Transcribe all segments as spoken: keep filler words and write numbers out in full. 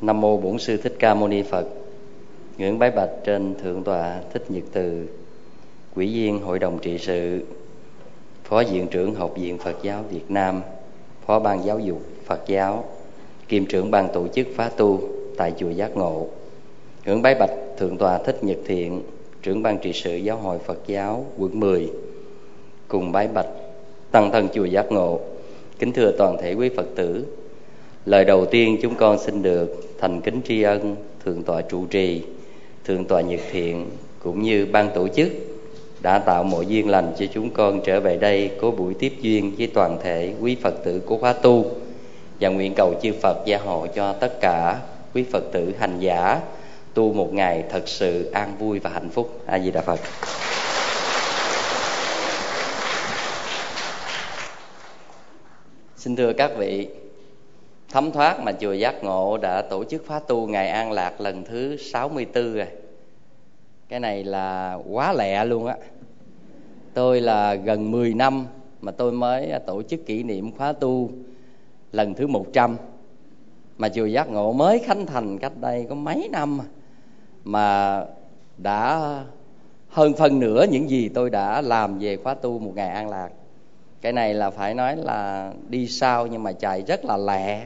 Nam mô Bổn Sư Thích Ca Mâu Ni Phật. Ngưỡng bái bạch trên Thượng tọa Thích Nhật Từ, Ủy viên Hội đồng trị sự, Phó Viện trưởng Học viện Phật giáo Việt Nam, Phó ban giáo dục Phật giáo, kiêm trưởng ban tổ chức khóa tu tại chùa Giác Ngộ. Ngưỡng bái bạch Thượng tọa Thích Nhật Thiện, trưởng ban trị sự Giáo hội Phật giáo quận mười, cùng bái bạch tăng thân chùa Giác Ngộ. Kính thưa toàn thể quý Phật tử, lời đầu tiên chúng con xin được thành kính tri ân Thượng tọa trụ trì, Thượng tọa Nhật Thiện cũng như ban tổ chức đã tạo mọi duyên lành cho chúng con trở về đây có buổi tiếp duyên với toàn thể quý Phật tử của khóa tu, và nguyện cầu chư Phật gia hộ cho tất cả quý Phật tử hành giả tu một ngày thật sự an vui và hạnh phúc. A Di Đà Phật. Xin thưa các vị, thấm thoát mà chùa Giác Ngộ đã tổ chức khóa tu ngày An Lạc lần thứ sáu mươi tư rồi. Cái này là quá lẹ luôn á. Tôi là gần mười năm mà tôi mới tổ chức kỷ niệm khóa tu lần thứ một trăm. Mà chùa Giác Ngộ mới khánh thành cách đây có mấy năm mà đã hơn phân nửa những gì tôi đã làm về khóa tu một ngày An Lạc. Cái này là phải nói là đi sau nhưng mà chạy rất là lẹ.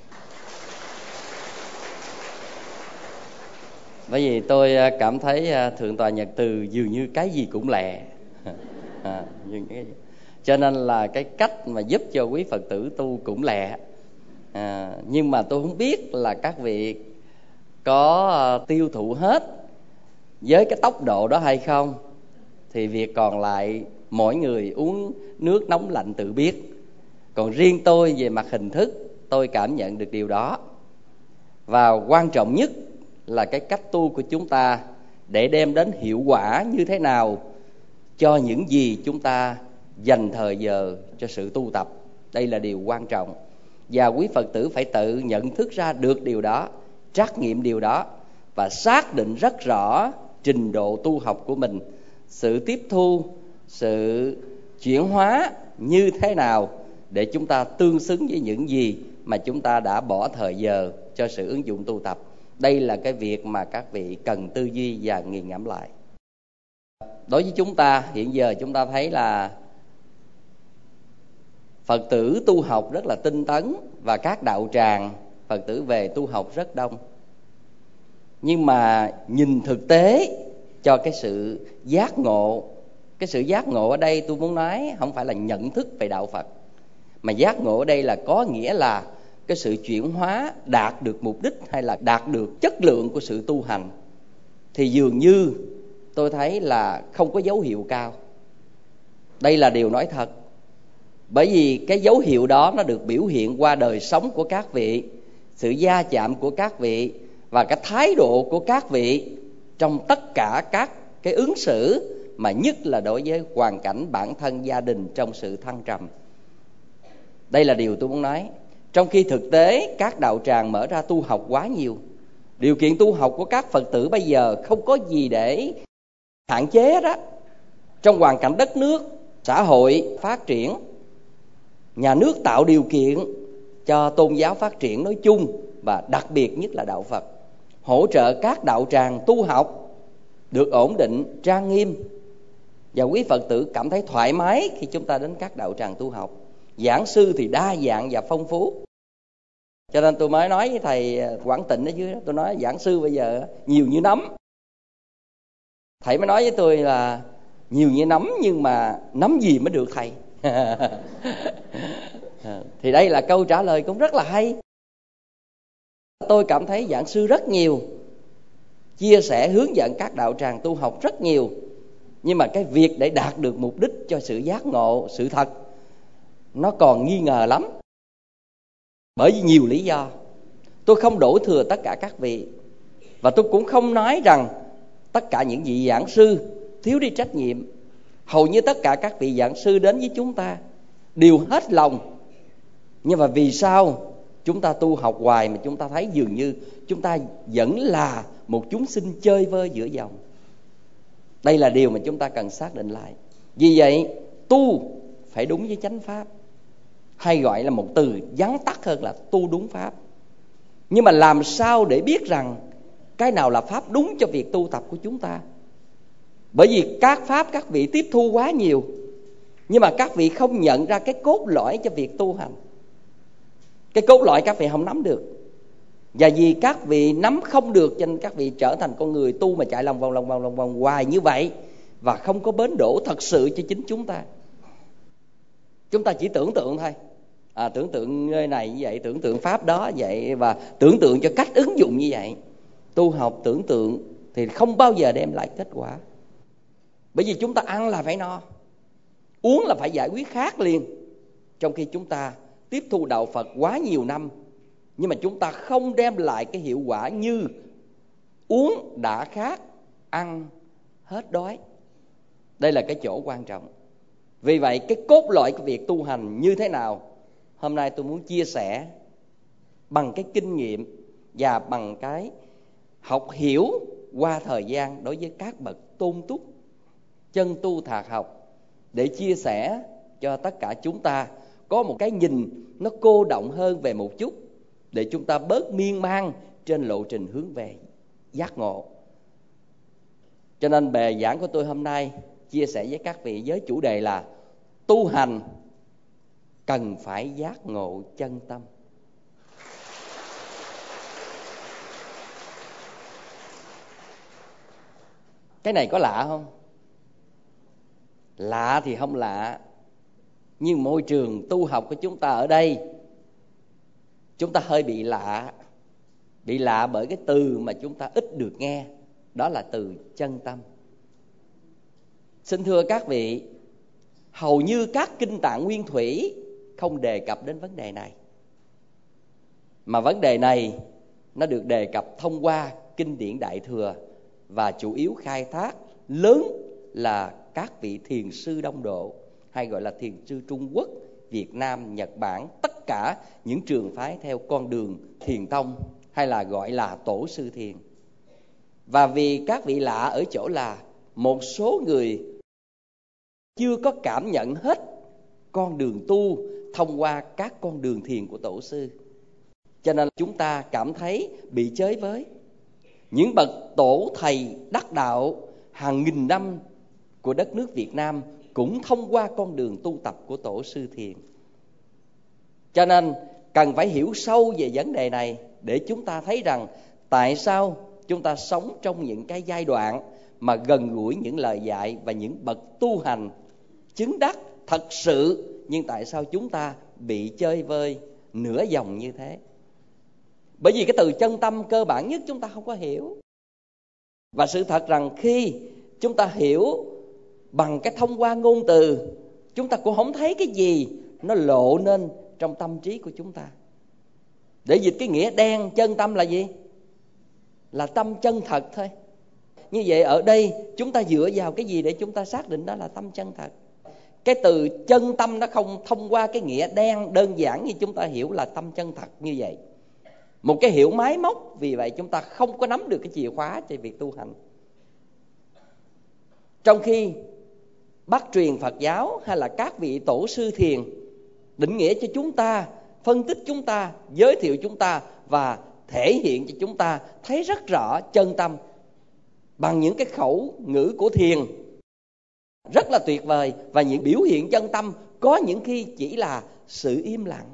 Bởi vì tôi cảm thấy Thượng tọa Nhật Từ dường như cái gì cũng lẹ. À, cho nên là cái cách mà giúp cho quý Phật tử tu cũng lẹ. À, nhưng mà tôi không biết là các vị có tiêu thụ hết với cái tốc độ đó hay không. Thì việc còn lại mỗi người uống nước nóng lạnh tự biết. Còn riêng tôi về mặt hình thức, tôi cảm nhận được điều đó. Và quan trọng nhất là cái cách tu của chúng ta để đem đến hiệu quả như thế nào cho những gì chúng ta dành thời giờ cho sự tu tập. Đây là điều quan trọng. Và quý Phật tử phải tự nhận thức ra được điều đó, trắc nghiệm điều đó và xác định rất rõ trình độ tu học của mình, sự tiếp thu, sự chuyển hóa như thế nào để chúng ta tương xứng với những gì mà chúng ta đã bỏ thời giờ cho sự ứng dụng tu tập. Đây là cái việc mà các vị cần tư duy và nghiền ngẫm lại. Đối với chúng ta, hiện giờ chúng ta thấy là Phật tử tu học rất là tinh tấn và các đạo tràng Phật tử về tu học rất đông. Nhưng mà nhìn thực tế cho cái sự giác ngộ, cái sự giác ngộ ở đây tôi muốn nói không phải là nhận thức về đạo Phật, mà giác ngộ ở đây là có nghĩa là cái sự chuyển hóa đạt được mục đích hay là đạt được chất lượng của sự tu hành. Thì dường như tôi thấy là không có dấu hiệu cao. Đây là điều nói thật. Bởi vì cái dấu hiệu đó nó được biểu hiện qua đời sống của các vị, sự va chạm của các vị và cái thái độ của các vị trong tất cả các cái ứng xử, mà nhất là đối với hoàn cảnh bản thân gia đình trong sự thăng trầm. Đây là điều tôi muốn nói. Trong khi thực tế các đạo tràng mở ra tu học quá nhiều, điều kiện tu học của các Phật tử bây giờ không có gì để hạn chế đó. Trong hoàn cảnh đất nước, xã hội phát triển, nhà nước tạo điều kiện cho tôn giáo phát triển nói chung và đặc biệt nhất là đạo Phật, hỗ trợ các đạo tràng tu học được ổn định, trang nghiêm, và quý Phật tử cảm thấy thoải mái khi chúng ta đến các đạo tràng tu học. Giảng sư thì đa dạng và phong phú. Cho nên tôi mới nói với thầy Quảng Tịnh ở dưới đó, tôi nói giảng sư bây giờ nhiều như nấm. Thầy mới nói với tôi là nhiều như nấm, nhưng mà nấm gì mới được thầy? Thì đây là câu trả lời cũng rất là hay. Tôi cảm thấy giảng sư rất nhiều, chia sẻ hướng dẫn các đạo tràng tu học rất nhiều. Nhưng mà cái việc để đạt được mục đích cho sự giác ngộ, sự thật, nó còn nghi ngờ lắm. Bởi vì nhiều lý do. Tôi không đổ thừa tất cả các vị, và tôi cũng không nói rằng tất cả những vị giảng sư thiếu đi trách nhiệm. Hầu như tất cả các vị giảng sư đến với chúng ta đều hết lòng. Nhưng mà vì sao chúng ta tu học hoài mà chúng ta thấy dường như chúng ta vẫn là một chúng sinh chơi vơi giữa dòng? Đây là điều mà chúng ta cần xác định lại. Vì vậy tu phải đúng với chánh pháp, hay gọi là một từ vắn tắt hơn là tu đúng pháp. Nhưng mà làm sao để biết rằng cái nào là pháp đúng cho việc tu tập của chúng ta? Bởi vì các pháp các vị tiếp thu quá nhiều, nhưng mà các vị không nhận ra cái cốt lõi cho việc tu hành. Cái cốt lõi các vị không nắm được. Và vì các vị nắm không được cho nên các vị trở thành con người tu mà chạy lòng vòng lòng vòng lòng vòng hoài như vậy, và không có bến đỗ thật sự cho chính chúng ta. Chúng ta chỉ tưởng tượng thôi, à, tưởng tượng nơi này như vậy, tưởng tượng pháp đó vậy, và tưởng tượng cho cách ứng dụng như vậy. Tu học tưởng tượng thì không bao giờ đem lại kết quả. Bởi vì chúng ta ăn là phải no, uống là phải giải quyết khát liền. Trong khi chúng ta tiếp thu đạo Phật quá nhiều năm, nhưng mà chúng ta không đem lại cái hiệu quả như uống đã khát, ăn hết đói. Đây là cái chỗ quan trọng. Vì vậy cái cốt lõi của việc tu hành như thế nào, hôm nay tôi muốn chia sẻ bằng cái kinh nghiệm và bằng cái học hiểu qua thời gian đối với các bậc tôn túc, chân tu thạc học, để chia sẻ cho tất cả chúng ta có một cái nhìn nó cô động hơn về một chút, để chúng ta bớt miên man trên lộ trình hướng về giác ngộ. Cho nên bài giảng của tôi hôm nay chia sẻ với các vị với chủ đề là tu hành cần phải giác ngộ chân tâm. Cái này có lạ không? Lạ thì không lạ, nhưng môi trường tu học của chúng ta ở đây, chúng ta hơi bị lạ. Bị lạ bởi cái từ mà chúng ta ít được nghe, đó là từ chân tâm. Xin thưa các vị, hầu như các kinh tạng nguyên thủy không đề cập đến vấn đề này. Mà vấn đề này nó được đề cập thông qua kinh điển Đại Thừa, và chủ yếu khai thác lớn là các vị thiền sư Đông Độ, hay gọi là thiền sư Trung Quốc, Việt Nam, Nhật Bản, tất cả những trường phái theo con đường thiền tông, hay là gọi là tổ sư thiền. Và vì các vị lạ ở chỗ là một số người chưa có cảm nhận hết con đường tu thông qua các con đường thiền của tổ sư, cho nên chúng ta cảm thấy bị chới với. Những bậc tổ thầy đắc đạo hàng nghìn năm của đất nước Việt Nam cũng thông qua con đường tu tập của tổ sư thiền. Cho nên cần phải hiểu sâu về vấn đề này để chúng ta thấy rằng tại sao chúng ta sống trong những cái giai đoạn mà gần gũi những lời dạy và những bậc tu hành chứng đắc thật sự, nhưng tại sao chúng ta bị chơi vơi nửa vòng như thế? Bởi vì cái từ chân tâm cơ bản nhất chúng ta không có hiểu. Và sự thật rằng khi chúng ta hiểu bằng cái thông qua ngôn từ, chúng ta cũng không thấy cái gì nó lộ nên trong tâm trí của chúng ta. Để dịch cái nghĩa đen chân tâm là gì? Là tâm chân thật thôi. Như vậy ở đây chúng ta dựa vào cái gì để chúng ta xác định đó là tâm chân thật? Cái từ chân tâm nó không thông qua cái nghĩa đen đơn giản như chúng ta hiểu là tâm chân thật như vậy. Một cái hiểu máy móc, vì vậy chúng ta không có nắm được cái chìa khóa cho việc tu hành. Trong khi Bắc truyền Phật giáo hay là các vị tổ sư thiền định nghĩa cho chúng ta, phân tích chúng ta, giới thiệu chúng ta và thể hiện cho chúng ta thấy rất rõ chân tâm bằng những cái khẩu ngữ của thiền rất là tuyệt vời. Và những biểu hiện chân tâm có những khi chỉ là sự im lặng.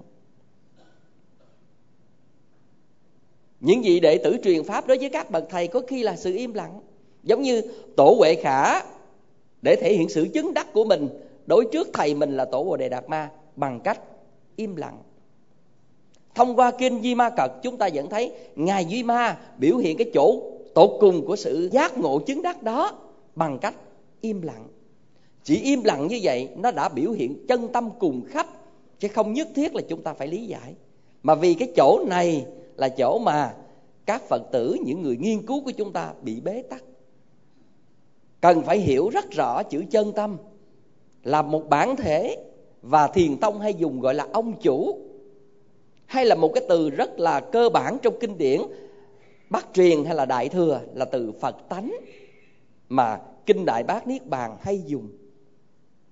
Những vị đệ tử truyền pháp đối với các bậc thầy có khi là sự im lặng. Giống như Tổ Huệ Khả để thể hiện sự chứng đắc của mình đối trước thầy mình là Tổ Bồ Đề Đạt Ma bằng cách im lặng. Thông qua kinh Di Ma Cật chúng ta vẫn thấy Ngài Duy Ma biểu hiện cái chỗ tột cùng của sự giác ngộ chứng đắc đó bằng cách im lặng. Chỉ im lặng như vậy nó đã biểu hiện chân tâm cùng khắp, chứ không nhất thiết là chúng ta phải lý giải. Mà vì cái chỗ này là chỗ mà các Phật tử, những người nghiên cứu của chúng ta bị bế tắc. Cần phải hiểu rất rõ chữ chân tâm là một bản thể, và thiền tông hay dùng gọi là ông chủ, hay là một cái từ rất là cơ bản trong kinh điển Bắc truyền hay là Đại Thừa là từ Phật tánh, mà kinh Đại Bát Niết Bàn hay dùng.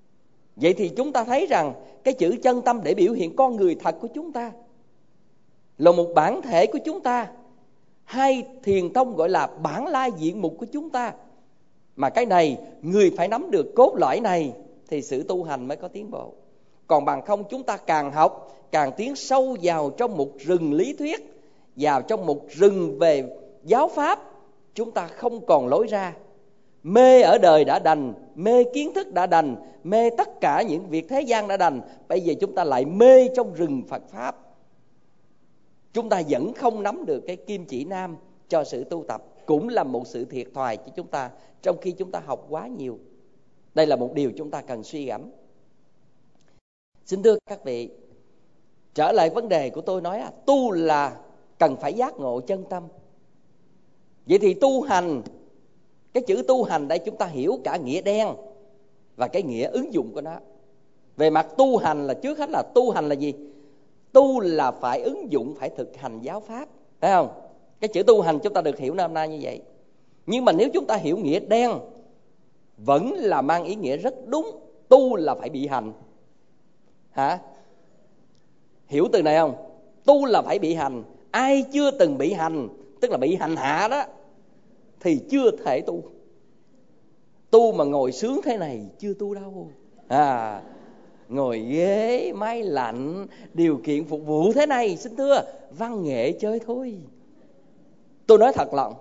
Vậy thì chúng ta thấy rằng cái chữ chân tâm để biểu hiện con người thật của chúng ta là một bản thể của chúng ta, hay thiền tông gọi là bản lai diện mục của chúng ta. Mà cái này người phải nắm được cốt lõi này thì sự tu hành mới có tiến bộ. Còn bằng không chúng ta càng học càng tiến sâu vào trong một rừng lý thuyết, vào trong một rừng về giáo pháp, chúng ta không còn lối ra. Mê ở đời đã đành, mê kiến thức đã đành, mê tất cả những việc thế gian đã đành, bây giờ chúng ta lại mê trong rừng Phật Pháp. Chúng ta vẫn không nắm được cái kim chỉ nam cho sự tu tập, cũng là một sự thiệt thòi cho chúng ta, trong khi chúng ta học quá nhiều. Đây là một điều chúng ta cần suy gẫm. Xin thưa các vị, trở lại vấn đề của tôi nói là tu là cần phải giác ngộ chân tâm. Vậy thì tu hành, cái chữ tu hành đây chúng ta hiểu cả nghĩa đen và cái nghĩa ứng dụng của nó. Về mặt tu hành là trước hết là tu hành là gì? Tu là phải ứng dụng, phải thực hành giáo pháp, phải không? Cái chữ tu hành chúng ta được hiểu năm nay như vậy. Nhưng mà nếu chúng ta hiểu nghĩa đen, vẫn là mang ý nghĩa rất đúng. Tu là phải bị hành. Hả? Hiểu từ này không? Tu là phải bị hành. Ai chưa từng bị hành, tức là bị hành hạ đó, thì chưa thể tu. Tu mà ngồi sướng thế này chưa tu đâu. À, ngồi ghế, máy lạnh, điều kiện phục vụ thế này, xin thưa, văn nghệ chơi thôi. Tôi nói thật lòng,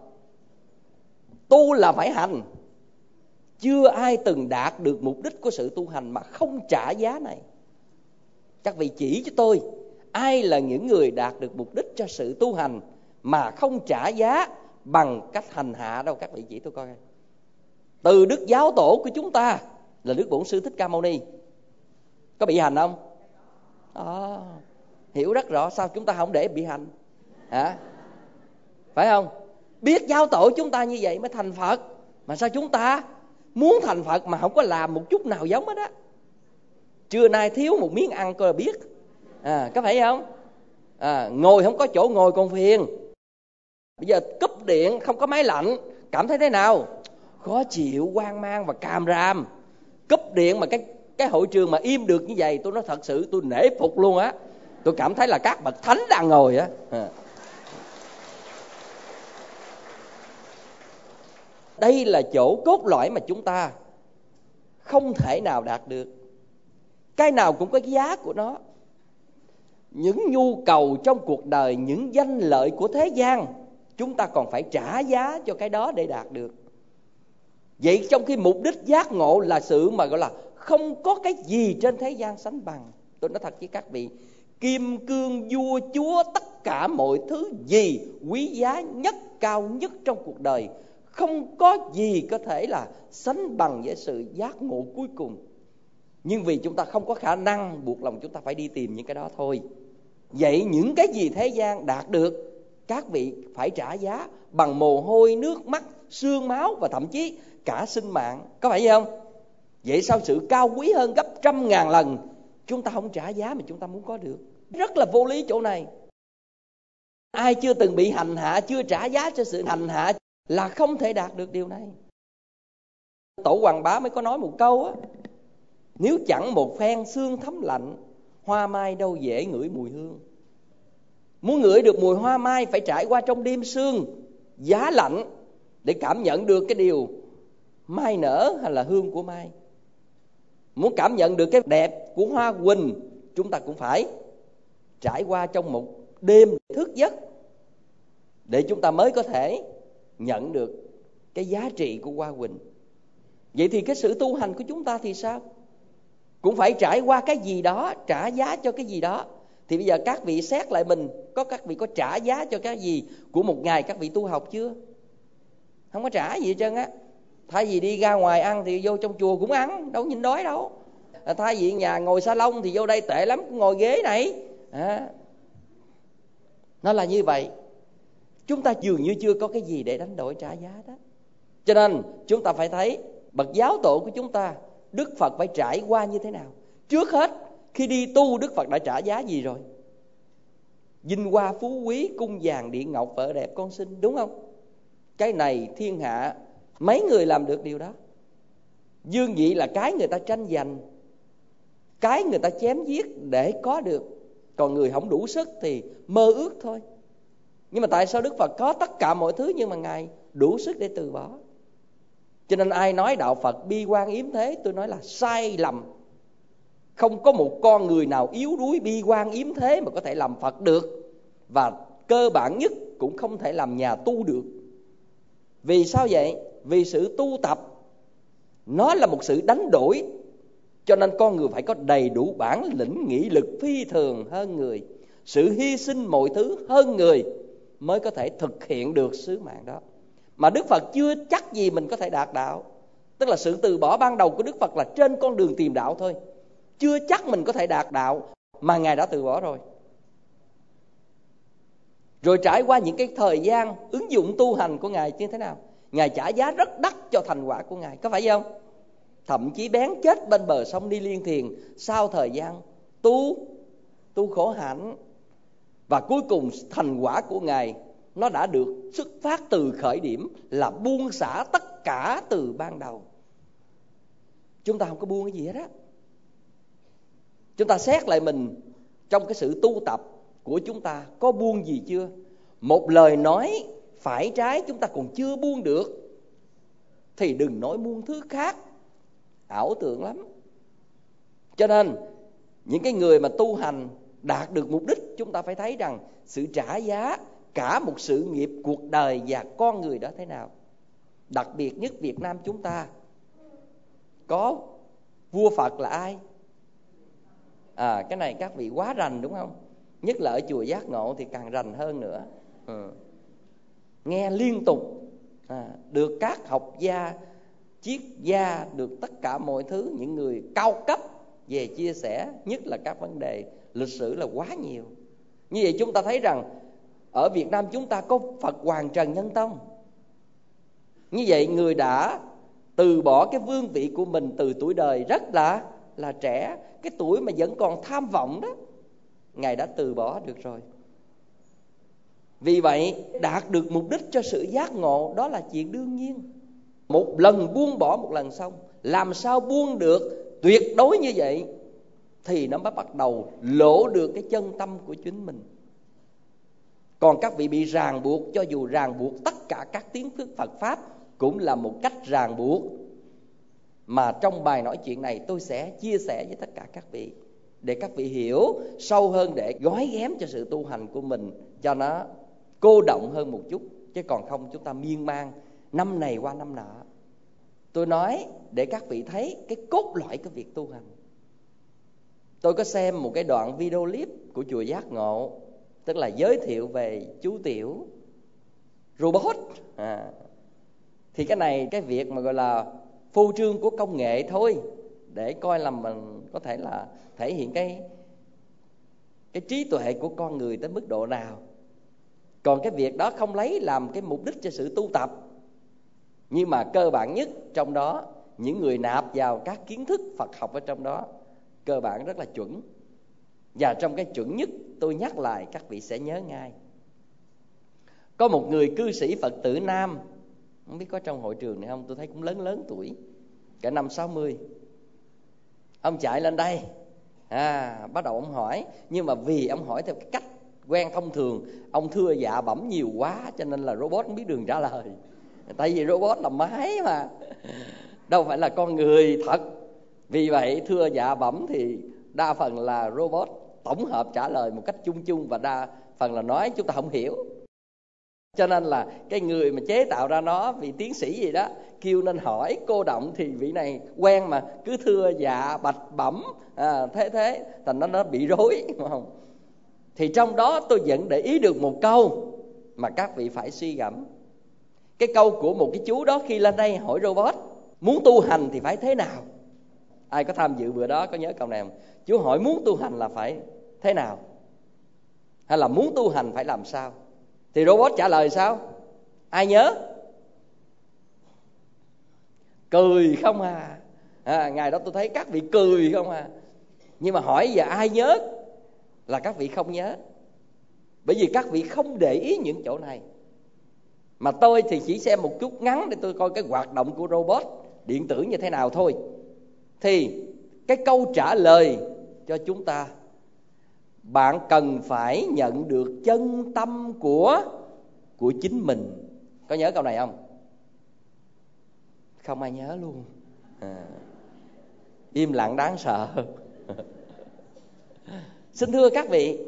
tu là phải hành. Chưa ai từng đạt được mục đích của sự tu hành mà không trả giá này. Các vị chỉ cho tôi, ai là những người đạt được mục đích cho sự tu hành mà không trả giá bằng cách hành hạ đâu? Các vị chỉ tôi coi. Từ đức giáo tổ của chúng ta là Đức Bổn Sư Thích Ca Mâu Ni, có bị hành không? À, hiểu rất rõ. Sao chúng ta không để bị hành? Hả? Phải không? Biết giáo tổ chúng ta như vậy mới thành Phật, mà sao chúng ta muốn thành Phật mà không có làm một chút nào giống hết á? Trưa nay thiếu một miếng ăn coi là biết. À, có phải không? À, ngồi không có chỗ ngồi còn phiền. Bây giờ cúp điện không có máy lạnh, cảm thấy thế nào? Khó chịu, hoang mang và càm ràm. Cúp điện mà cái cái hội trường mà im được như vậy, tôi nói thật sự tôi nể phục luôn á. Tôi cảm thấy là các bậc thánh đang ngồi á. À. Đây là chỗ cốt lõi mà chúng ta không thể nào đạt được. Cái nào cũng có giá của nó. Những nhu cầu trong cuộc đời, những danh lợi của thế gian, chúng ta còn phải trả giá cho cái đó để đạt được. Vậy trong khi mục đích giác ngộ là sự mà gọi là không có cái gì trên thế gian sánh bằng. Tôi nói thật với các vị, kim cương vua chúa, tất cả mọi thứ gì quý giá nhất, cao nhất trong cuộc đời, không có gì có thể là sánh bằng với sự giác ngộ cuối cùng. Nhưng vì chúng ta không có khả năng, buộc lòng chúng ta phải đi tìm những cái đó thôi. Vậy những cái gì thế gian đạt được, các vị phải trả giá bằng mồ hôi, nước mắt, xương máu và thậm chí cả sinh mạng. Có phải vậy không? Vậy sao sự cao quý hơn gấp trăm ngàn lần chúng ta không trả giá mà chúng ta muốn có được? Rất là vô lý chỗ này. Ai chưa từng bị hành hạ, chưa trả giá cho sự hành hạ là không thể đạt được điều này. Tổ Hoàng Bá mới có nói một câu á: nếu chẳng một phen xương thấm lạnh, hoa mai đâu dễ ngửi mùi hương. Muốn ngửi được mùi hoa mai phải trải qua trong đêm sương giá lạnh để cảm nhận được cái điều mai nở hay là hương của mai. Muốn cảm nhận được cái đẹp của hoa huỳnh, chúng ta cũng phải trải qua trong một đêm thức giấc để chúng ta mới có thể nhận được cái giá trị của hoa huỳnh. Vậy thì cái sự tu hành của chúng ta thì sao? Cũng phải trải qua cái gì đó, trả giá cho cái gì đó. Thì bây giờ các vị xét lại mình, có các vị có trả giá cho cái gì của một ngày các vị tu học chưa? Không có trả gì hết trơn á. Thay vì đi ra ngoài ăn thì vô trong chùa cũng ăn, đâu nhìn đói đâu. Thay vì nhà ngồi salon thì vô đây tệ lắm, ngồi ghế này. À, nó là như vậy. Chúng ta dường như chưa có cái gì để đánh đổi trả giá đó. Cho nên chúng ta phải thấy bậc giáo tổ của chúng ta, Đức Phật phải trải qua như thế nào. Trước hết khi đi tu, Đức Phật đã trả giá gì rồi? Vinh hoa phú quý, cung vàng điện ngọc, vợ đẹp con xinh, đúng không? Cái này thiên hạ mấy người làm được điều đó. Dương vị là cái người ta tranh giành, cái người ta chém giết để có được. Còn người không đủ sức thì mơ ước thôi. Nhưng mà tại sao Đức Phật có tất cả mọi thứ nhưng mà Ngài đủ sức để từ bỏ? Cho nên ai nói đạo Phật bi quan yếm thế, tôi nói là sai lầm. Không có một con người nào yếu đuối bi quan yếm thế mà có thể làm Phật được. Và cơ bản nhất cũng không thể làm nhà tu được. Vì sao vậy? Vì sự tu tập nó là một sự đánh đổi. Cho nên con người phải có đầy đủ bản lĩnh nghị lực phi thường hơn người, sự hy sinh mọi thứ hơn người, mới có thể thực hiện được sứ mạng đó. Mà Đức Phật chưa chắc gì mình có thể đạt đạo. Tức là sự từ bỏ ban đầu của Đức Phật là trên con đường tìm đạo thôi. Chưa chắc mình có thể đạt đạo mà Ngài đã từ bỏ rồi. Rồi trải qua những cái thời gian ứng dụng tu hành của Ngài như thế nào? Ngài trả giá rất đắt cho thành quả của Ngài, có phải không? Thậm chí bén chết bên bờ sông Ni Liên Thiền sau thời gian tu, tu khổ hạnh. Và cuối cùng thành quả của Ngài nó đã được xuất phát từ khởi điểm là buông xả tất cả từ ban đầu. Chúng ta không có buông cái gì hết á. Chúng ta xét lại mình trong cái sự tu tập của chúng ta có buông gì chưa? Một lời nói phải trái chúng ta còn chưa buông được thì đừng nói muôn thứ khác. Ảo tưởng lắm. Cho nên những cái người mà tu hành đạt được mục đích, chúng ta phải thấy rằng sự trả giá cả một sự nghiệp cuộc đời và con người đó thế nào. Đặc biệt nhất Việt Nam chúng ta có vua Phật là ai? À, cái này các vị quá rành đúng không? Nhất là ở chùa Giác Ngộ thì càng rành hơn nữa. Ừ. Nghe liên tục, à, được các học gia, triết gia, được tất cả mọi thứ, những người cao cấp về chia sẻ, nhất là các vấn đề lịch sử là quá nhiều. Như vậy chúng ta thấy rằng ở Việt Nam chúng ta có Phật Hoàng Trần Nhân Tông. Như vậy người đã từ bỏ cái vương vị của mình từ tuổi đời rất là là trẻ, cái tuổi mà vẫn còn tham vọng đó, Ngài đã từ bỏ được rồi. Vì vậy đạt được mục đích cho sự giác ngộ đó là chuyện đương nhiên. Một lần buông bỏ một lần xong, làm sao buông được tuyệt đối như vậy thì nó mới bắt đầu lộ được cái chân tâm của chính mình. Còn các vị bị ràng buộc, cho dù ràng buộc tất cả các tiếng Phật Pháp cũng là một cách ràng buộc. Mà trong bài nói chuyện này tôi sẽ chia sẻ với tất cả các vị, để các vị hiểu sâu hơn, để gói ghém cho sự tu hành của mình cho nó cô động hơn một chút. Chứ còn không chúng ta miên man năm này qua năm nọ. Tôi nói để các vị thấy cái cốt lõi của việc tu hành. Tôi có xem một cái đoạn video clip của chùa Giác Ngộ, tức là giới thiệu về chú Tiểu robot. À, thì cái này cái việc mà gọi là phô trương của công nghệ thôi, để coi là mình có thể là thể hiện cái cái trí tuệ của con người tới mức độ nào. Còn cái việc đó không lấy làm cái mục đích cho sự tu tập. Nhưng mà cơ bản nhất trong đó, những người nạp vào các kiến thức Phật học ở trong đó cơ bản rất là chuẩn. Và trong cái chuẩn nhất tôi nhắc lại các vị sẽ nhớ ngay. Có một người cư sĩ Phật tử nam, không biết có trong hội trường này không, tôi thấy cũng lớn lớn tuổi, cả năm sáu mươi. Ông chạy lên đây, à, bắt đầu ông hỏi. Nhưng mà vì ông hỏi theo cái cách quen thông thường, ông thưa dạ bẩm nhiều quá, cho nên là robot không biết đường trả lời. Tại vì robot là máy mà, đâu phải là con người thật. Vì vậy thưa dạ bẩm thì đa phần là robot tổng hợp trả lời một cách chung chung, và đa phần là nói chúng ta không hiểu. Cho nên là cái người mà chế tạo ra nó, vị tiến sĩ gì đó kêu nên hỏi cô động, thì vị này quen mà cứ thưa dạ bạch bẩm, à, thế thế thành nó nó bị rối, đúng không? Thì trong đó tôi vẫn để ý được một câu mà các vị phải suy gẫm. Cái câu của một cái chú đó khi lên đây hỏi robot muốn tu hành thì phải thế nào. Ai có tham dự bữa đó có nhớ câu này không? Chú hỏi muốn tu hành là phải thế nào, hay là muốn tu hành phải làm sao? Thì robot trả lời sao? Ai nhớ? Cười không à, à ngày đó tôi thấy các vị cười không à. Nhưng mà hỏi giờ ai nhớ là các vị không nhớ. Bởi vì các vị không để ý những chỗ này. Mà tôi thì chỉ xem một chút ngắn để tôi coi cái hoạt động của robot điện tử như thế nào thôi. Thì cái câu trả lời cho chúng ta bạn cần phải nhận được chân tâm của của chính mình. Có nhớ câu này không? Không ai nhớ luôn. À, im lặng đáng sợ. Xin thưa các vị,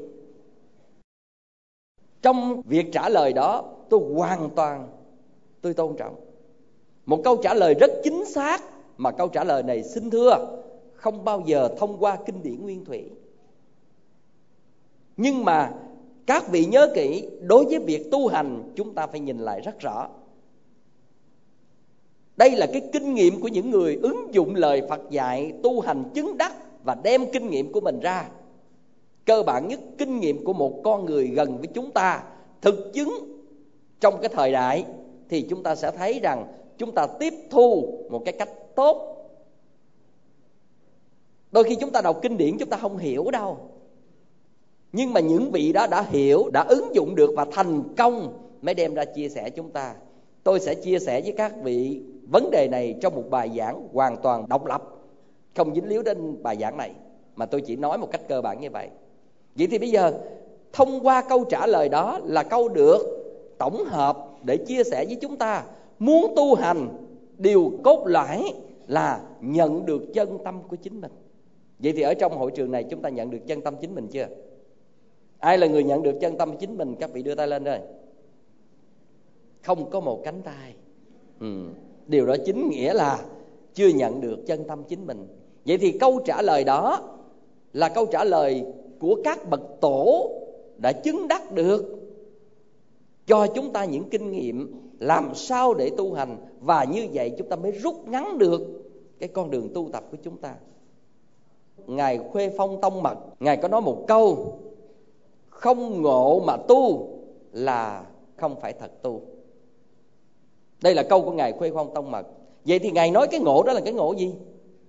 trong việc trả lời đó tôi hoàn toàn tôi tôn trọng. Một câu trả lời rất chính xác, mà câu trả lời này xin thưa không bao giờ thông qua kinh điển nguyên thủy. Nhưng mà các vị nhớ kỹ, đối với việc tu hành chúng ta phải nhìn lại rất rõ. Đây là cái kinh nghiệm của những người ứng dụng lời Phật dạy tu hành chứng đắc và đem kinh nghiệm của mình ra. Cơ bản nhất, kinh nghiệm của một con người gần với chúng ta thực chứng trong cái thời đại, thì chúng ta sẽ thấy rằng chúng ta tiếp thu một cái cách tốt. Đôi khi chúng ta đọc kinh điển chúng ta không hiểu đâu, nhưng mà những vị đó đã hiểu, đã ứng dụng được và thành công mới đem ra chia sẻ chúng ta. Tôi sẽ chia sẻ với các vị vấn đề này trong một bài giảng hoàn toàn độc lập, không dính líu đến bài giảng này, mà tôi chỉ nói một cách cơ bản như vậy. Vậy thì bây giờ thông qua câu trả lời đó là câu được tổng hợp để chia sẻ với chúng ta. Muốn tu hành, điều cốt lõi là nhận được chân tâm của chính mình. Vậy thì ở trong hội trường này chúng ta nhận được chân tâm chính mình chưa? Ai là người nhận được chân tâm chính mình? Các vị đưa tay lên rồi. Không có một cánh tay. ừ. Điều đó chính nghĩa là chưa nhận được chân tâm chính mình. Vậy thì câu trả lời đó là câu trả lời của các bậc tổ đã chứng đắc được, cho chúng ta những kinh nghiệm làm sao để tu hành. Và như vậy chúng ta mới rút ngắn được cái con đường tu tập của chúng ta. Ngài Khuê Phong Tông Mật, Ngài có nói một câu: không ngộ mà tu là không phải thật tu. Đây là câu của Ngài Khuê Phong Tông Mật. Vậy thì Ngài nói cái ngộ đó là cái ngộ gì?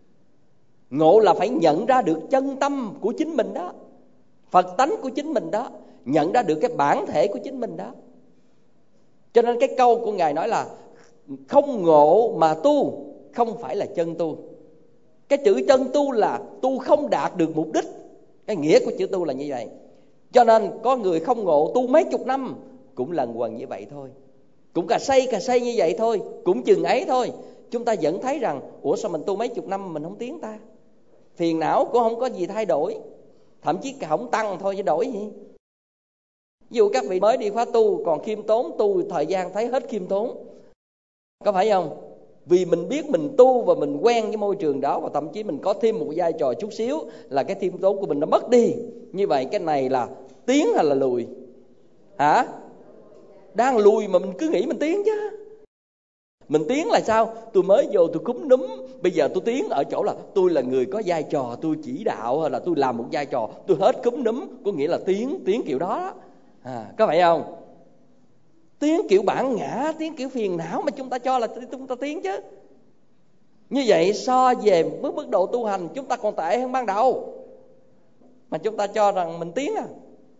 Ngộ là phải nhận ra được chân tâm của chính mình đó, Phật tánh của chính mình đó, nhận ra được cái bản thể của chính mình đó. Cho nên cái câu của Ngài nói là không ngộ mà tu không phải là chân tu. Cái chữ chân tu là tu không đạt được mục đích. Cái nghĩa của chữ tu là như vậy. Cho nên có người không ngộ tu mấy chục năm cũng lần quần như vậy thôi, cũng cà say cà say như vậy thôi, cũng chừng ấy thôi. Chúng ta vẫn thấy rằng ủa sao mình tu mấy chục năm mình không tiến ta? Phiền não cũng không có gì thay đổi, thậm chí cả không tăng thôi chứ đổi gì. Ví dụ các vị mới đi khóa tu còn khiêm tốn, tu thời gian thấy hết khiêm tốn, có phải không? Vì mình biết mình tu và mình quen với môi trường đó, và thậm chí mình có thêm một vai trò chút xíu là cái khiêm tốn của mình nó mất đi. Như vậy cái này là tiến hay là lùi? Hả? Đang lùi mà mình cứ nghĩ mình tiến chứ. Mình tiến là sao? Tôi mới vô tôi cúm núm, bây giờ tôi tiến ở chỗ là tôi là người có vai trò, tôi chỉ đạo hay là tôi làm một vai trò, tôi hết cúm núm, có nghĩa là tiến, tiến kiểu đó. À, có phải không? Tiến kiểu bản ngã, tiến kiểu phiền não mà chúng ta cho là chúng ta tiến chứ. Như vậy so về mức mức độ tu hành chúng ta còn tệ hơn ban đầu, mà chúng ta cho rằng mình tiến à.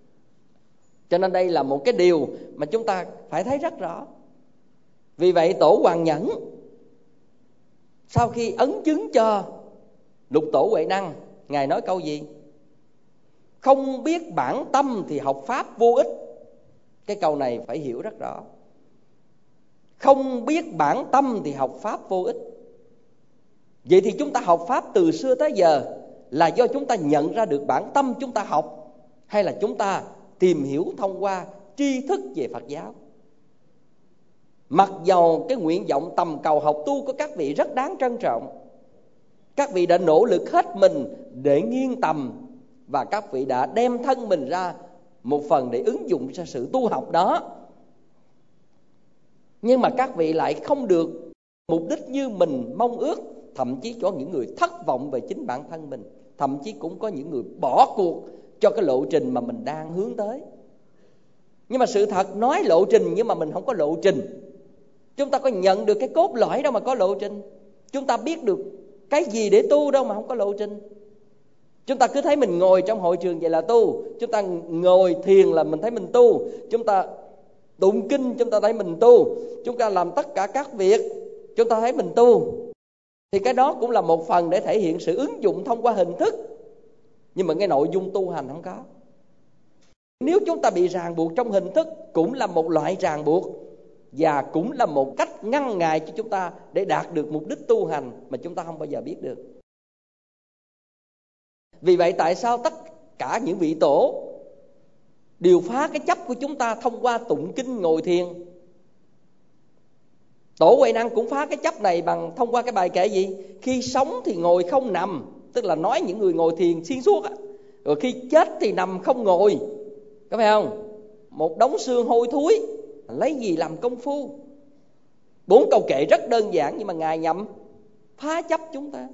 Cho nên đây là một cái điều mà chúng ta phải thấy rất rõ. Vì vậy Tổ Hoàng Nhẫn sau khi ấn chứng cho Lục Tổ Huệ Năng, Ngài nói câu gì? Không biết bản tâm thì học pháp vô ích. Cái câu này phải hiểu rất rõ. Không biết bản tâm thì học pháp vô ích. Vậy thì chúng ta học pháp từ xưa tới giờ là do chúng ta nhận ra được bản tâm chúng ta học, hay là chúng ta tìm hiểu thông qua tri thức về Phật giáo? Mặc dầu cái nguyện vọng tầm cầu học tu của các vị rất đáng trân trọng, các vị đã nỗ lực hết mình để nghiên tầm, và các vị đã đem thân mình ra một phần để ứng dụng cho sự tu học đó. Nhưng mà các vị lại không được mục đích như mình mong ước. Thậm chí có những người thất vọng về chính bản thân mình, thậm chí cũng có những người bỏ cuộc cho cái lộ trình mà mình đang hướng tới. Nhưng mà sự thật nói lộ trình nhưng mà mình không có lộ trình. Chúng ta có nhận được cái cốt lõi đâu mà có lộ trình. Chúng ta biết được cái gì để tu đâu mà không có lộ trình. Chúng ta cứ thấy mình ngồi trong hội trường vậy là tu, chúng ta ngồi thiền là mình thấy mình tu, chúng ta tụng kinh chúng ta thấy mình tu, chúng ta làm tất cả các việc chúng ta thấy mình tu. Thì cái đó cũng là một phần để thể hiện sự ứng dụng thông qua hình thức, nhưng mà cái nội dung tu hành không có. Nếu chúng ta bị ràng buộc trong hình thức cũng là một loại ràng buộc, và cũng là một cách ngăn ngại cho chúng ta để đạt được mục đích tu hành mà chúng ta không bao giờ biết được. Vì vậy tại sao tất cả những vị tổ đều phá cái chấp của chúng ta thông qua tụng kinh ngồi thiền? Tổ Huệ Năng cũng phá cái chấp này bằng thông qua cái bài kệ gì? Khi sống thì ngồi không nằm, tức là nói những người ngồi thiền xuyên suốt á. Rồi khi chết thì nằm không ngồi, có phải không? Một đống xương hôi thối, lấy gì làm công phu? Bốn câu kệ rất đơn giản nhưng mà Ngài nhằm phá chấp chúng ta.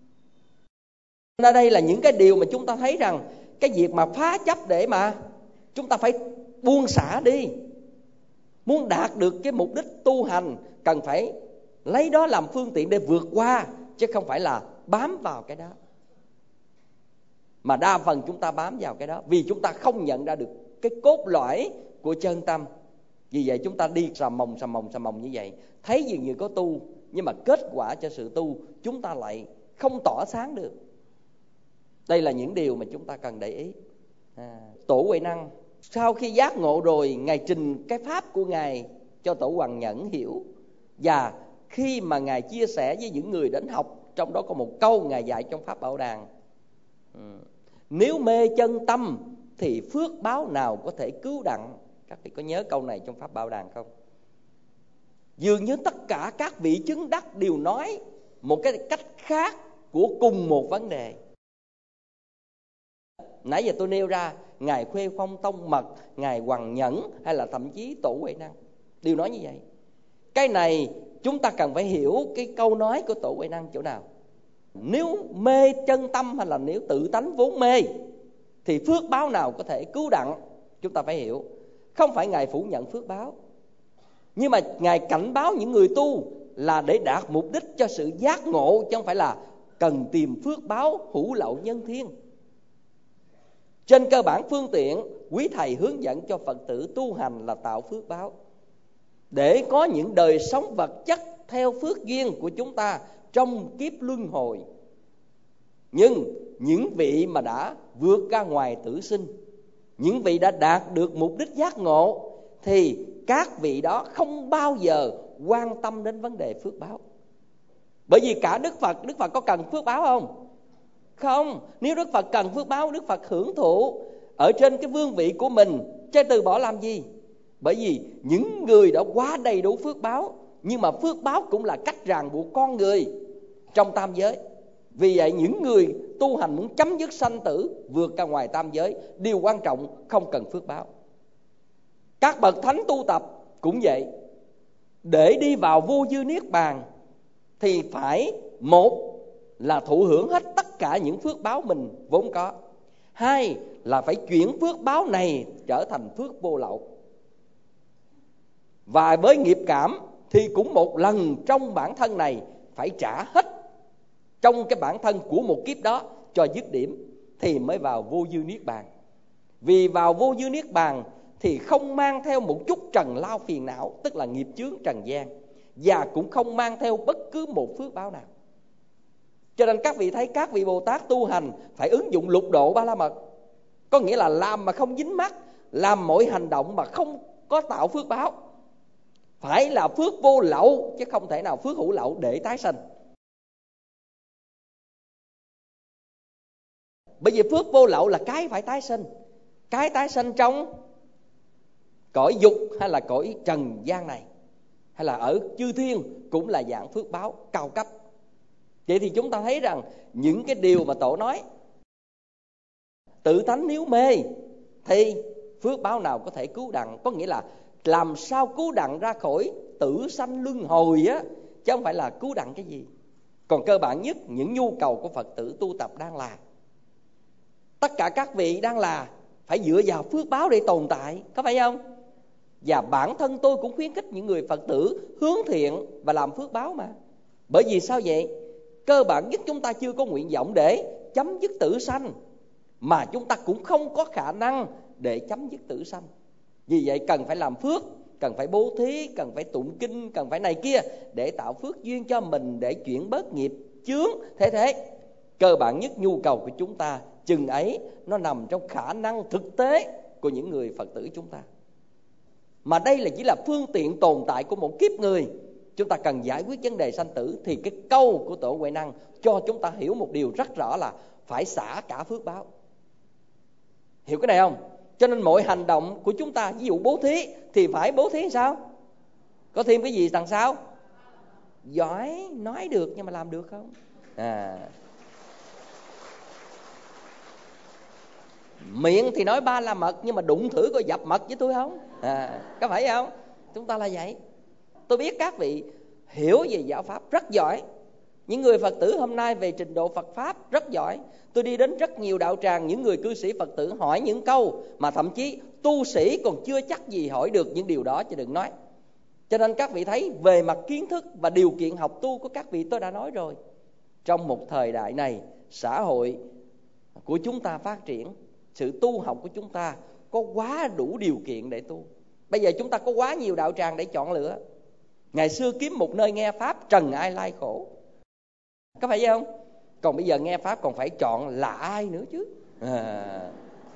Ở đây là những cái điều mà chúng ta thấy rằng cái việc mà phá chấp để mà chúng ta phải buông xả đi. Muốn đạt được cái mục đích tu hành cần phải lấy đó làm phương tiện để vượt qua, chứ không phải là bám vào cái đó. Mà đa phần chúng ta bám vào cái đó vì chúng ta không nhận ra được cái cốt lõi của chân tâm. Vì vậy chúng ta đi sầm mồng sầm mồng sầm mồng như vậy, thấy dường như có tu, nhưng mà kết quả cho sự tu chúng ta lại không tỏa sáng được. Đây là những điều mà chúng ta cần để ý. à, Tổ Huệ Năng sau khi giác ngộ rồi, Ngài trình cái pháp của Ngài cho Tổ Hoàng Nhẫn hiểu. Và khi mà Ngài chia sẻ với những người đến học, trong đó có một câu Ngài dạy trong Pháp Bảo Đàn: ừ. Nếu mê chân tâm thì phước báo nào có thể cứu đặng. Các vị có nhớ câu này trong Pháp Bảo Đàn không? Dường như tất cả các vị chứng đắc đều nói một cái cách khác của cùng một vấn đề. Nãy giờ tôi nêu ra Ngài Khuê Phong Tông Mật, Ngài Hoàng Nhẫn hay là thậm chí Tổ Huệ Năng đều nói như vậy. Cái này chúng ta cần phải hiểu cái câu nói của Tổ Huệ Năng chỗ nào. Nếu mê chân tâm hay là nếu tự tánh vốn mê thì phước báo nào có thể cứu đặng. Chúng ta phải hiểu, không phải Ngài phủ nhận phước báo, nhưng mà Ngài cảnh báo những người tu là để đạt mục đích cho sự giác ngộ, chứ không phải là cần tìm phước báo hữu lậu nhân thiên. Trên cơ bản phương tiện, quý thầy hướng dẫn cho Phật tử tu hành là tạo phước báo để có những đời sống vật chất theo phước duyên của chúng ta trong kiếp luân hồi. Nhưng những vị mà đã vượt ra ngoài tử sinh, những vị đã đạt được mục đích giác ngộ, thì các vị đó không bao giờ quan tâm đến vấn đề phước báo. Bởi vì cả Đức Phật, Đức Phật có cần phước báo không? Không. Nếu Đức Phật cần phước báo, Đức Phật hưởng thụ ở trên cái vương vị của mình, chứ từ bỏ làm gì? Bởi vì những người đã quá đầy đủ phước báo. Nhưng mà phước báo cũng là cách ràng buộc con người trong tam giới. Vì vậy những người tu hành muốn chấm dứt sanh tử, vượt ra ngoài tam giới, điều quan trọng không cần phước báo. Các bậc thánh tu tập cũng vậy. Để đi vào vô dư niết bàn thì phải, một là thụ hưởng hết tất cả những phước báo mình vốn có. Hai là phải chuyển phước báo này trở thành phước vô lậu. Và với nghiệp cảm thì cũng một lần trong bản thân này phải trả hết trong cái bản thân của một kiếp đó cho dứt điểm, thì mới vào vô dư niết bàn. Vì vào vô dư niết bàn thì không mang theo một chút trần lao phiền não, tức là nghiệp chướng trần gian, và cũng không mang theo bất cứ một phước báo nào. Cho nên các vị thấy các vị Bồ Tát tu hành phải ứng dụng lục độ ba la mật, có nghĩa là làm mà không dính mắc, làm mọi hành động mà không có tạo phước báo. Phải là phước vô lậu, chứ không thể nào phước hữu lậu để tái sanh. Bởi vì phước vô lậu là cái phải tái sinh. Cái tái sinh trong cõi dục hay là cõi trần gian này, hay là ở chư thiên, cũng là dạng phước báo cao cấp. Vậy thì chúng ta thấy rằng những cái điều mà Tổ nói, tự tánh nếu mê thì phước báo nào có thể cứu đặng. Có nghĩa là làm sao cứu đặng ra khỏi tử sanh luân hồi á, chứ không phải là cứu đặng cái gì. Còn cơ bản nhất, những nhu cầu của Phật tử tu tập đang là, tất cả các vị đang là phải dựa vào phước báo để tồn tại, có phải không? Và bản thân tôi cũng khuyến khích những người Phật tử hướng thiện và làm phước báo mà. Bởi vì sao vậy? Cơ bản nhất chúng ta chưa có nguyện vọng để chấm dứt tử sanh, mà chúng ta cũng không có khả năng để chấm dứt tử sanh. Vì vậy cần phải làm phước, cần phải bố thí, cần phải tụng kinh, cần phải này kia để tạo phước duyên cho mình, để chuyển bớt nghiệp chướng. Thế thế cơ bản nhất nhu cầu của chúng ta chừng ấy, nó nằm trong khả năng thực tế của những người Phật tử chúng ta. Mà đây là chỉ là phương tiện tồn tại của một kiếp người. Chúng ta cần giải quyết vấn đề sanh tử, thì cái câu của Tổ Huệ Năng cho chúng ta hiểu một điều rất rõ là phải xả cả phước báo. Hiểu cái này không? Cho nên mọi hành động của chúng ta, ví dụ bố thí thì phải bố thí sao? Có thêm cái gì đằng sau? Giỏi, nói được nhưng mà làm được không? À. Miệng thì nói ba la mật, nhưng mà đụng thử coi dập mật với tôi không? À, có phải không? Chúng ta là vậy. Tôi biết các vị hiểu về giáo pháp rất giỏi. Những người Phật tử hôm nay về trình độ Phật Pháp rất giỏi. Tôi đi đến rất nhiều đạo tràng, những người cư sĩ Phật tử hỏi những câu mà thậm chí tu sĩ còn chưa chắc gì hỏi được những điều đó, chứ đừng nói. Cho nên các vị thấy về mặt kiến thức và điều kiện học tu của các vị tôi đã nói rồi. Trong một thời đại này, xã hội của chúng ta phát triển, sự tu học của chúng ta có quá đủ điều kiện để tu. Bây giờ chúng ta có quá nhiều đạo tràng để chọn lựa. Ngày xưa kiếm một nơi nghe Pháp trần ai lai khổ, có phải không? Còn bây giờ nghe Pháp còn phải chọn là ai nữa chứ. À.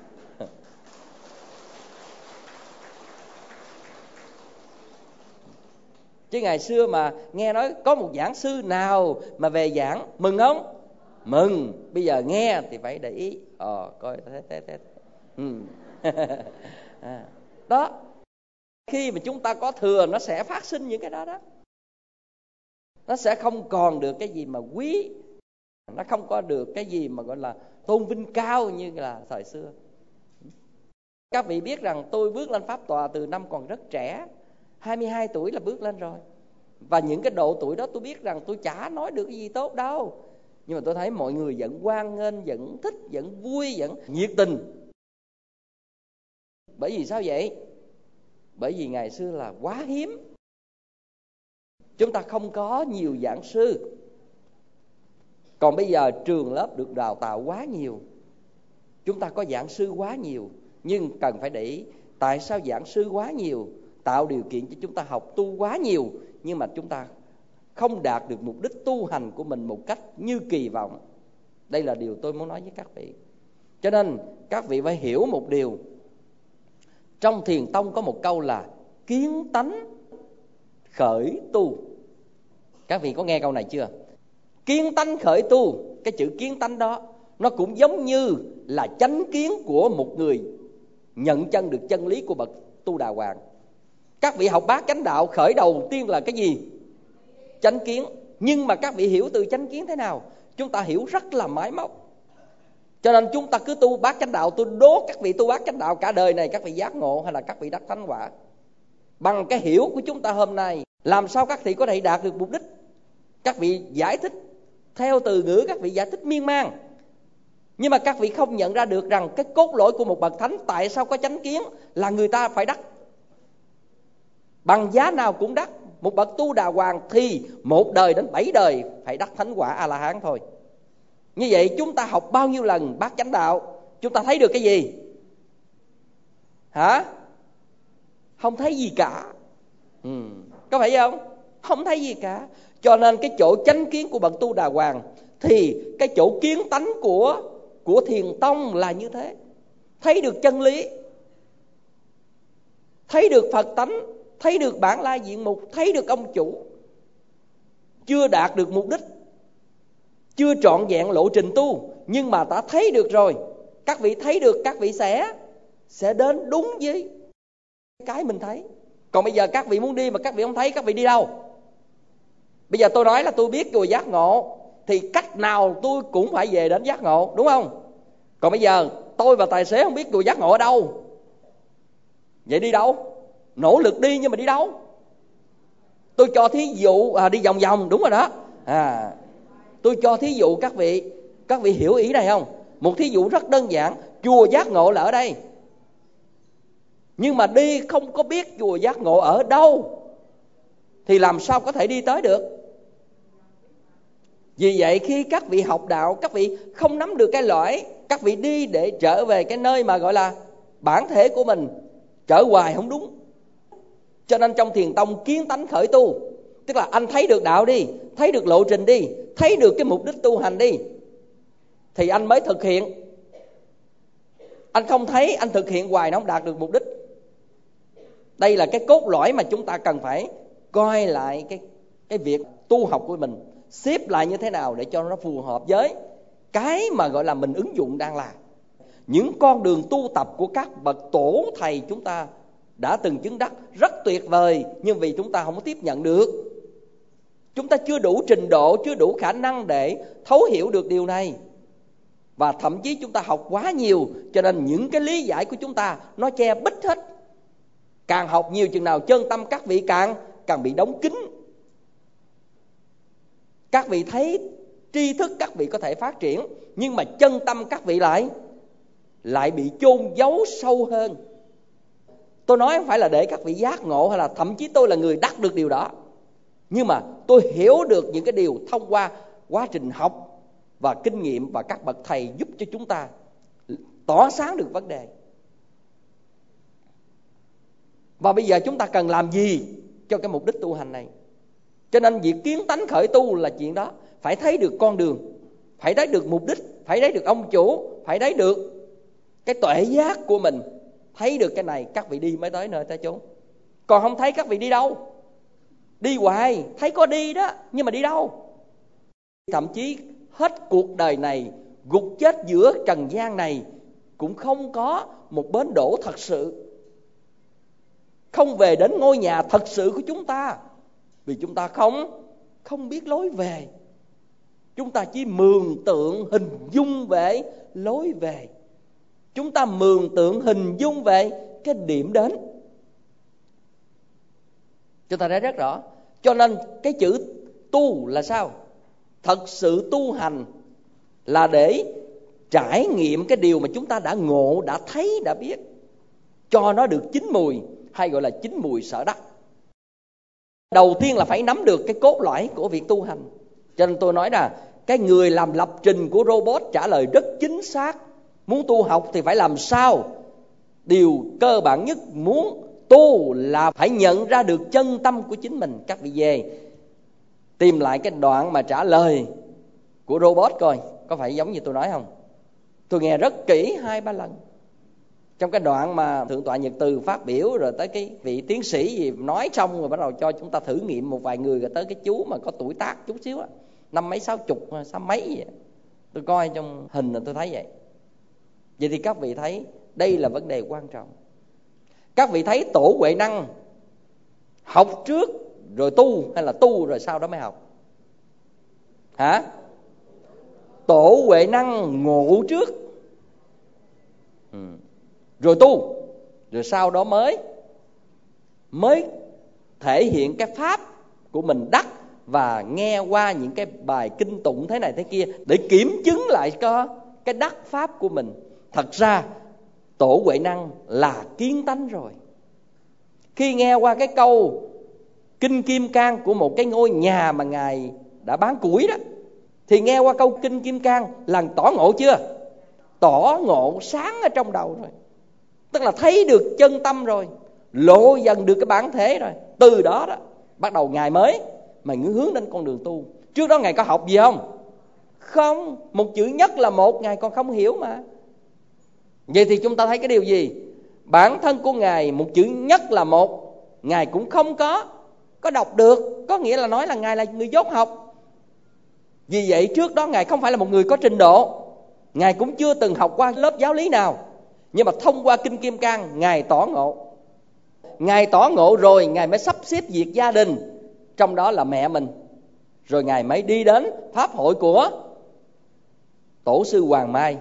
Chứ ngày xưa mà nghe nói có một giảng sư nào mà về giảng, mừng không? Mừng. Bây giờ nghe thì phải để ý. Ờ, coi thế thế thế. Ừ. À. Đó. Khi mà chúng ta có thừa, nó sẽ phát sinh những cái đó đó. Nó sẽ không còn được cái gì mà quý, nó không có được cái gì mà gọi là tôn vinh cao như là thời xưa. Các vị biết rằng tôi bước lên pháp tọa từ năm còn rất trẻ, hai mươi hai tuổi là bước lên rồi. Và những cái độ tuổi đó tôi biết rằng tôi chả nói được cái gì tốt đâu. Nhưng mà tôi thấy mọi người vẫn hoan nghênh, vẫn thích, vẫn vui, vẫn nhiệt tình. Bởi vì sao vậy? Bởi vì ngày xưa là quá hiếm. Chúng ta không có nhiều giảng sư. Còn bây giờ trường lớp được đào tạo quá nhiều, chúng ta có giảng sư quá nhiều. Nhưng cần phải để ý, tại sao giảng sư quá nhiều, tạo điều kiện cho chúng ta học tu quá nhiều, nhưng mà chúng ta không đạt được mục đích tu hành của mình một cách như kỳ vọng. Đây là điều tôi muốn nói với các vị. Cho nên các vị phải hiểu một điều. Trong Thiền Tông có một câu là kiến tánh khởi tu. Các vị có nghe câu này chưa? Kiến tánh khởi tu. Cái chữ kiến tánh đó nó cũng giống như là chánh kiến của một người nhận chân được chân lý của bậc Tu Đà Hoàng. Các vị học bát chánh đạo khởi đầu tiên là cái gì? Chánh kiến. Nhưng mà các vị hiểu từ chánh kiến thế nào? Chúng ta hiểu rất là máy móc. Cho nên chúng ta cứ tu bát chánh đạo. Tôi đố các vị tu bát chánh đạo cả đời này các vị giác ngộ hay là các vị đắc thánh quả. Bằng cái hiểu của chúng ta hôm nay, làm sao các vị có thể đạt được mục đích? Các vị giải thích theo từ ngữ, các vị giải thích miên man, nhưng mà các vị không nhận ra được rằng cái cốt lõi của một bậc thánh, tại sao có chánh kiến, là người ta phải đắc. Bằng giá nào cũng đắc. Một bậc Tu Đà Hoàng thì một đời đến bảy đời phải đắc thánh quả A-la-hán thôi. Như vậy chúng ta học bao nhiêu lần bát chánh đạo, chúng ta thấy được cái gì? Hả? Không thấy gì cả. ừ. Có phải không? Không thấy gì cả. Cho nên cái chỗ chánh kiến của bậc Tu Đà Hoàng thì cái chỗ kiến tánh của của Thiền Tông là như thế. Thấy được chân lý, thấy được Phật tánh, thấy được bản lai diện mục, thấy được ông chủ. Chưa đạt được mục đích, chưa trọn vẹn lộ trình tu, nhưng mà đã thấy được rồi. Các vị thấy được, các vị sẽ sẽ đến đúng với cái mình thấy. Còn bây giờ các vị muốn đi mà các vị không thấy, các vị đi đâu? Bây giờ tôi nói là tôi biết chùa Giác Ngộ, thì cách nào tôi cũng phải về đến Giác Ngộ, đúng không? Còn bây giờ tôi và tài xế không biết chùa Giác Ngộ ở đâu, vậy đi đâu? Nỗ lực đi nhưng mà đi đâu? Tôi cho thí dụ à, đi vòng vòng, đúng rồi đó. À, tôi cho thí dụ các vị, các vị hiểu ý này không? Một thí dụ rất đơn giản, chùa Giác Ngộ là ở đây, nhưng mà đi không có biết chùa Giác Ngộ ở đâu thì làm sao có thể đi tới được? Vì vậy khi các vị học đạo, các vị không nắm được cái lõi, các vị đi để trở về cái nơi mà gọi là bản thể của mình, trở hoài không đúng. Cho nên trong Thiền Tông kiến tánh khởi tu, tức là anh thấy được đạo đi, thấy được lộ trình đi, thấy được cái mục đích tu hành đi, thì anh mới thực hiện. Anh không thấy, anh thực hiện hoài nó không đạt được mục đích. Đây là cái cốt lõi mà chúng ta cần phải coi lại cái, cái việc tu học của mình, xếp lại như thế nào để cho nó phù hợp với cái mà gọi là mình ứng dụng đang làm. Những con đường tu tập của các bậc tổ thầy chúng ta đã từng chứng đắc rất tuyệt vời, nhưng vì chúng ta không có tiếp nhận được, chúng ta chưa đủ trình độ, chưa đủ khả năng để thấu hiểu được điều này. Và thậm chí chúng ta học quá nhiều, cho nên những cái lý giải của chúng ta nó che bít hết. Càng học nhiều chừng nào, chân tâm các vị càng càng bị đóng kín. Các vị thấy tri thức các vị có thể phát triển, nhưng mà chân tâm các vị lại lại bị chôn giấu sâu hơn. Tôi nói không phải là để các vị giác ngộ, hay là thậm chí tôi là người đắc được điều đó, nhưng mà tôi hiểu được những cái điều thông qua quá trình học và kinh nghiệm, và các bậc thầy giúp cho chúng ta tỏ sáng được vấn đề. Và bây giờ chúng ta cần làm gì cho cái mục đích tu hành này? Cho nên việc kiến tánh khởi tu là chuyện đó. Phải thấy được con đường, phải thấy được mục đích, phải thấy được ông chủ, phải thấy được cái tuệ giác của mình. Thấy được cái này các vị đi mới tới nơi tới chốn. Còn không thấy các vị đi đâu? Đi hoài, thấy có đi đó, nhưng mà đi đâu? Thậm chí hết cuộc đời này, gục chết giữa trần gian này, cũng không có một bến đỗ thật sự, không về đến ngôi nhà thật sự của chúng ta. Vì chúng ta không không biết lối về. Chúng ta chỉ mường tượng hình dung về lối về. Chúng ta mường tượng hình dung về cái điểm đến. Chúng ta thấy rất rõ. Cho nên cái chữ tu là sao? Thật sự tu hành là để trải nghiệm cái điều mà chúng ta đã ngộ, đã thấy, đã biết, cho nó được chín mùi, hay gọi là chín mùi sở đắc. Đầu tiên là phải nắm được cái cốt lõi của việc tu hành. Cho nên tôi nói là cái người làm lập trình của robot trả lời rất chính xác. Muốn tu học thì phải làm sao? Điều cơ bản nhất muốn tu là phải nhận ra được chân tâm của chính mình. Các vị về tìm lại cái đoạn mà trả lời của robot coi có phải giống như tôi nói không. Tôi nghe rất kỹ hai ba lần. Trong cái đoạn mà Thượng tọa Nhật Từ phát biểu, rồi tới cái vị tiến sĩ gì nói xong, rồi bắt đầu cho chúng ta thử nghiệm một vài người, rồi tới cái chú mà có tuổi tác chút xíu á, năm mấy sáu chục, sáu mấy vậy. Tôi coi trong hình là tôi thấy vậy. Vậy thì các vị thấy đây là vấn đề quan trọng. Các vị thấy tổ Huệ Năng học trước rồi tu, hay là tu rồi sau đó mới học? Hả? Tổ Huệ Năng ngộ trước, ừ, rồi tu, rồi sau đó mới mới thể hiện cái pháp của mình đắc, và nghe qua những cái bài kinh tụng thế này thế kia để kiểm chứng lại có cái đắc pháp của mình. Thật ra tổ Huệ Năng là kiến tánh rồi. Khi nghe qua cái câu Kinh Kim Cang của một cái ngôi nhà mà Ngài đã bán củi đó, thì nghe qua câu Kinh Kim Cang là tỏ ngộ chưa? Tỏ ngộ sáng ở trong đầu rồi. Tức là thấy được chân tâm rồi, lộ dần được cái bản thể rồi. Từ đó đó bắt đầu Ngài mới mà hướng đến con đường tu. Trước đó Ngài có học gì không? Không. Một chữ nhất là một Ngài còn không hiểu mà. Vậy thì chúng ta thấy cái điều gì? Bản thân của Ngài một chữ nhất là một, Ngài cũng không có có đọc được. Có nghĩa là nói là Ngài là người dốt học. Vì vậy trước đó Ngài không phải là một người có trình độ, Ngài cũng chưa từng học qua lớp giáo lý nào. Nhưng mà thông qua Kinh Kim Cang, Ngài tỏ ngộ. Ngài tỏ ngộ rồi Ngài mới sắp xếp việc gia đình, trong đó là mẹ mình. Rồi Ngài mới đi đến pháp hội của Tổ sư Hoàng Mai.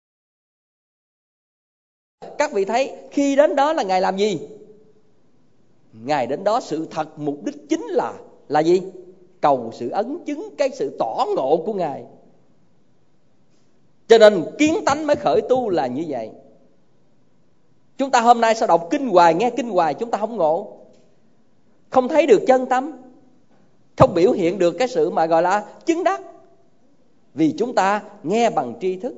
Các vị thấy khi đến đó là Ngài làm gì? Ngài đến đó sự thật mục đích chính là là gì? Cầu sự ấn chứng cái sự tỏ ngộ của Ngài. Cho nên kiến tánh mới khởi tu là như vậy. Chúng ta hôm nay sao đọc kinh hoài, nghe kinh hoài, chúng ta không ngộ, không thấy được chân tâm, không biểu hiện được cái sự mà gọi là chứng đắc. Vì chúng ta nghe bằng tri thức.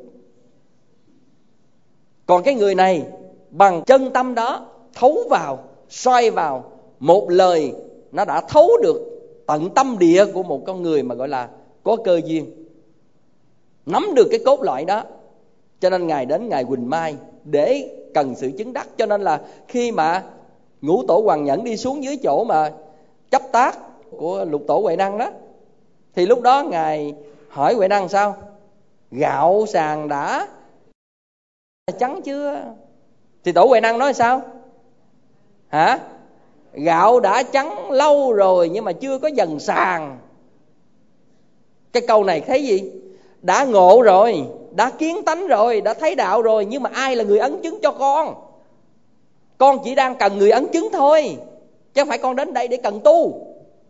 Còn cái người này bằng chân tâm đó thấu vào, xoay vào một lời, nó đã thấu được tận tâm địa của một con người mà gọi là có cơ duyên, nắm được cái cốt lõi đó. Cho nên Ngài đến Ngài Huỳnh Mai để cần sự chứng đắc. Cho nên là khi mà Ngũ Tổ Hoàng Nhẫn đi xuống dưới chỗ mà chấp tác của Lục Tổ Huệ Năng đó, thì lúc đó Ngài hỏi Huệ Năng sao? Gạo sàng đã trắng chưa? Thì Tổ Huệ Năng nói sao? Hả? Gạo đã trắng lâu rồi nhưng mà chưa có dần sàng. Cái câu này thấy gì? Đã ngộ rồi, đã kiến tánh rồi, đã thấy đạo rồi, nhưng mà ai là người ấn chứng cho con? Con chỉ đang cần người ấn chứng thôi, chứ không phải con đến đây để cần tu.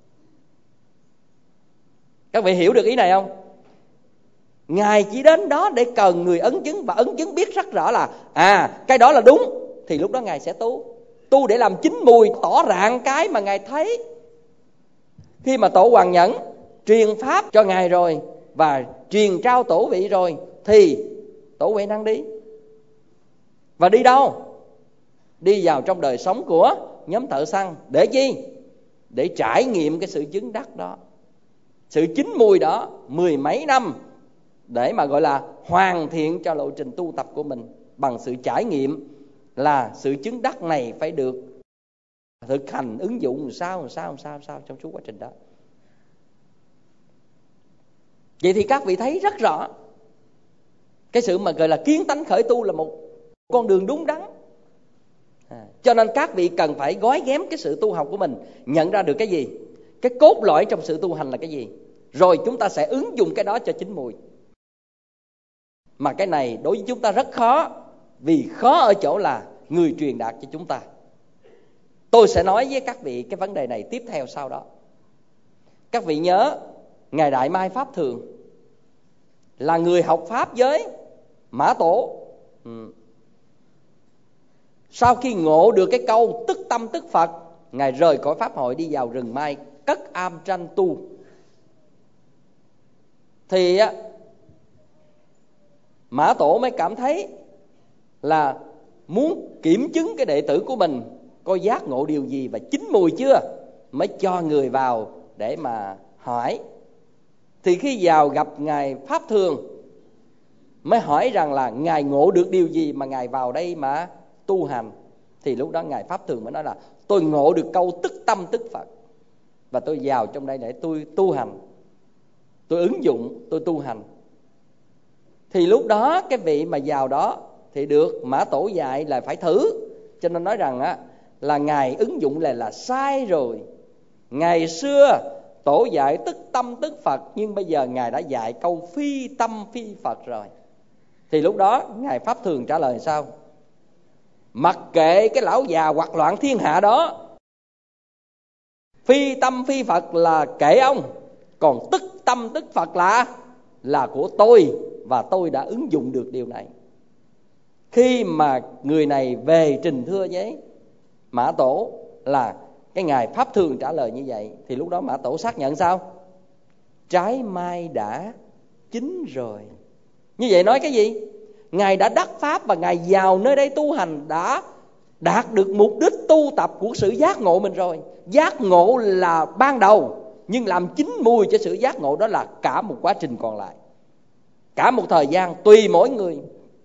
Các vị hiểu được ý này không? Ngài chỉ đến đó để cần người ấn chứng, và ấn chứng biết rất rõ là à cái đó là đúng, thì lúc đó Ngài sẽ tu. Tu để làm chín mùi, tỏ rạng cái mà Ngài thấy. Khi mà Tổ Hoàng Nhẫn truyền pháp cho Ngài rồi và truyền trao tổ vị rồi, thì Tổ Huệ Năng đi. Và đi đâu? Đi vào trong đời sống của nhóm thợ săn. Để chi? Để trải nghiệm cái sự chứng đắc đó, sự chín mùi đó mười mấy năm, để mà gọi là hoàn thiện cho lộ trình tu tập của mình bằng sự trải nghiệm là sự chứng đắc này phải được thực hành ứng dụng làm sao làm sao làm sao làm sao trong suốt quá trình đó. Vậy thì các vị thấy rất rõ cái sự mà gọi là kiến tánh khởi tu là một con đường đúng đắn. À, cho nên các vị cần phải gói ghém cái sự tu học của mình, nhận ra được cái gì, cái cốt lõi trong sự tu hành là cái gì, rồi chúng ta sẽ ứng dụng cái đó cho chín mùi. Mà cái này đối với chúng ta rất khó, vì khó ở chỗ là người truyền đạt cho chúng ta. Tôi sẽ nói với các vị cái vấn đề này tiếp theo sau đó. Các vị nhớ Ngài Đại Mai Pháp Thường là người học pháp với Mã Tổ. ừ. Sau khi ngộ được cái câu tức tâm tức Phật, Ngài rời cõi pháp hội đi vào rừng Mai cất am tranh tu. Thì Mã Tổ mới cảm thấy là muốn kiểm chứng cái đệ tử của mình có giác ngộ điều gì và chín mùi chưa, mới cho người vào để mà hỏi. Thì khi vào gặp Ngài Pháp Thường mới hỏi rằng là Ngài ngộ được điều gì mà Ngài vào đây mà tu hành. Thì lúc đó Ngài Pháp Thường mới nói là tôi ngộ được câu tức tâm tức Phật, và tôi vào trong đây để tôi tu hành, tôi ứng dụng, tôi tu hành. Thì lúc đó cái vị mà vào đó thì được Mã Tổ dạy là phải thử. Cho nên nói rằng á, là Ngài ứng dụng là là sai rồi. Ngày xưa Tổ dạy tức tâm tức Phật, nhưng bây giờ Ngài đã dạy câu phi tâm phi Phật rồi. Thì lúc đó Ngài Pháp Thường trả lời sao? Mặc kệ cái lão già hoặc loạn thiên hạ đó, phi tâm phi Phật là kệ ông, còn tức tâm tức Phật là là của tôi, và tôi đã ứng dụng được điều này. Khi mà người này về trình thưa với Mã Tổ là cái Ngài Pháp Thường trả lời như vậy, thì lúc đó Mã Tổ xác nhận sao? Trái mai đã chín rồi. Như vậy nói cái gì? Ngài đã đắc pháp và Ngài vào nơi đây tu hành, đã đạt được mục đích tu tập của sự giác ngộ mình rồi. Giác ngộ là ban đầu, nhưng làm chín mùi cho sự giác ngộ đó là cả một quá trình còn lại, cả một thời gian tùy mỗi người.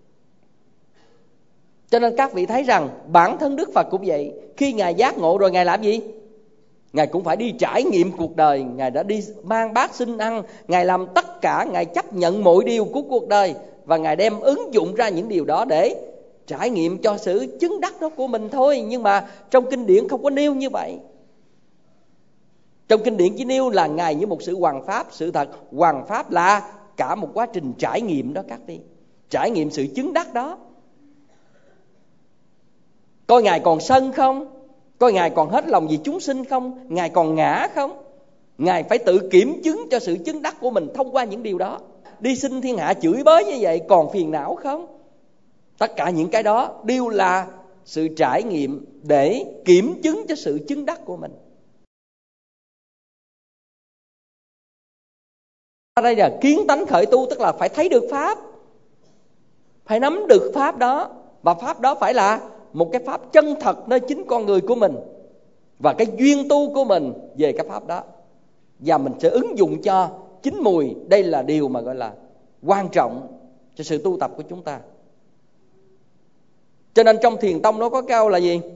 Cho nên các vị thấy rằng bản thân Đức Phật cũng vậy. Khi Ngài giác ngộ rồi Ngài làm gì? Ngài cũng phải đi trải nghiệm cuộc đời. Ngài đã đi mang bát xin ăn, Ngài làm tất cả, Ngài chấp nhận mọi điều của cuộc đời, và Ngài đem ứng dụng ra những điều đó để trải nghiệm cho sự chứng đắc đó của mình thôi. Nhưng mà trong kinh điển không có nêu như vậy. Trong kinh điển chỉ nêu là Ngài như một sự hoằng pháp. Sự thật hoằng pháp là cả một quá trình trải nghiệm đó các vị, trải nghiệm sự chứng đắc đó. Coi Ngài còn sân không? Coi Ngài còn hết lòng vì chúng sinh không? Ngài còn ngã không? Ngài phải tự kiểm chứng cho sự chứng đắc của mình thông qua những điều đó. Đi xin thiên hạ chửi bới như vậy còn phiền não không? Tất cả những cái đó đều là sự trải nghiệm để kiểm chứng cho sự chứng đắc của mình. Ở đây là kiến tánh khởi tu, tức là phải thấy được pháp, phải nắm được pháp đó, và pháp đó phải là một cái pháp chân thật nơi chính con người của mình, và cái duyên tu của mình về cái pháp đó, và mình sẽ ứng dụng cho chín mùi. Đây là điều mà gọi là quan trọng cho sự tu tập của chúng ta. Cho nên trong thiền tông nó có câu là gì?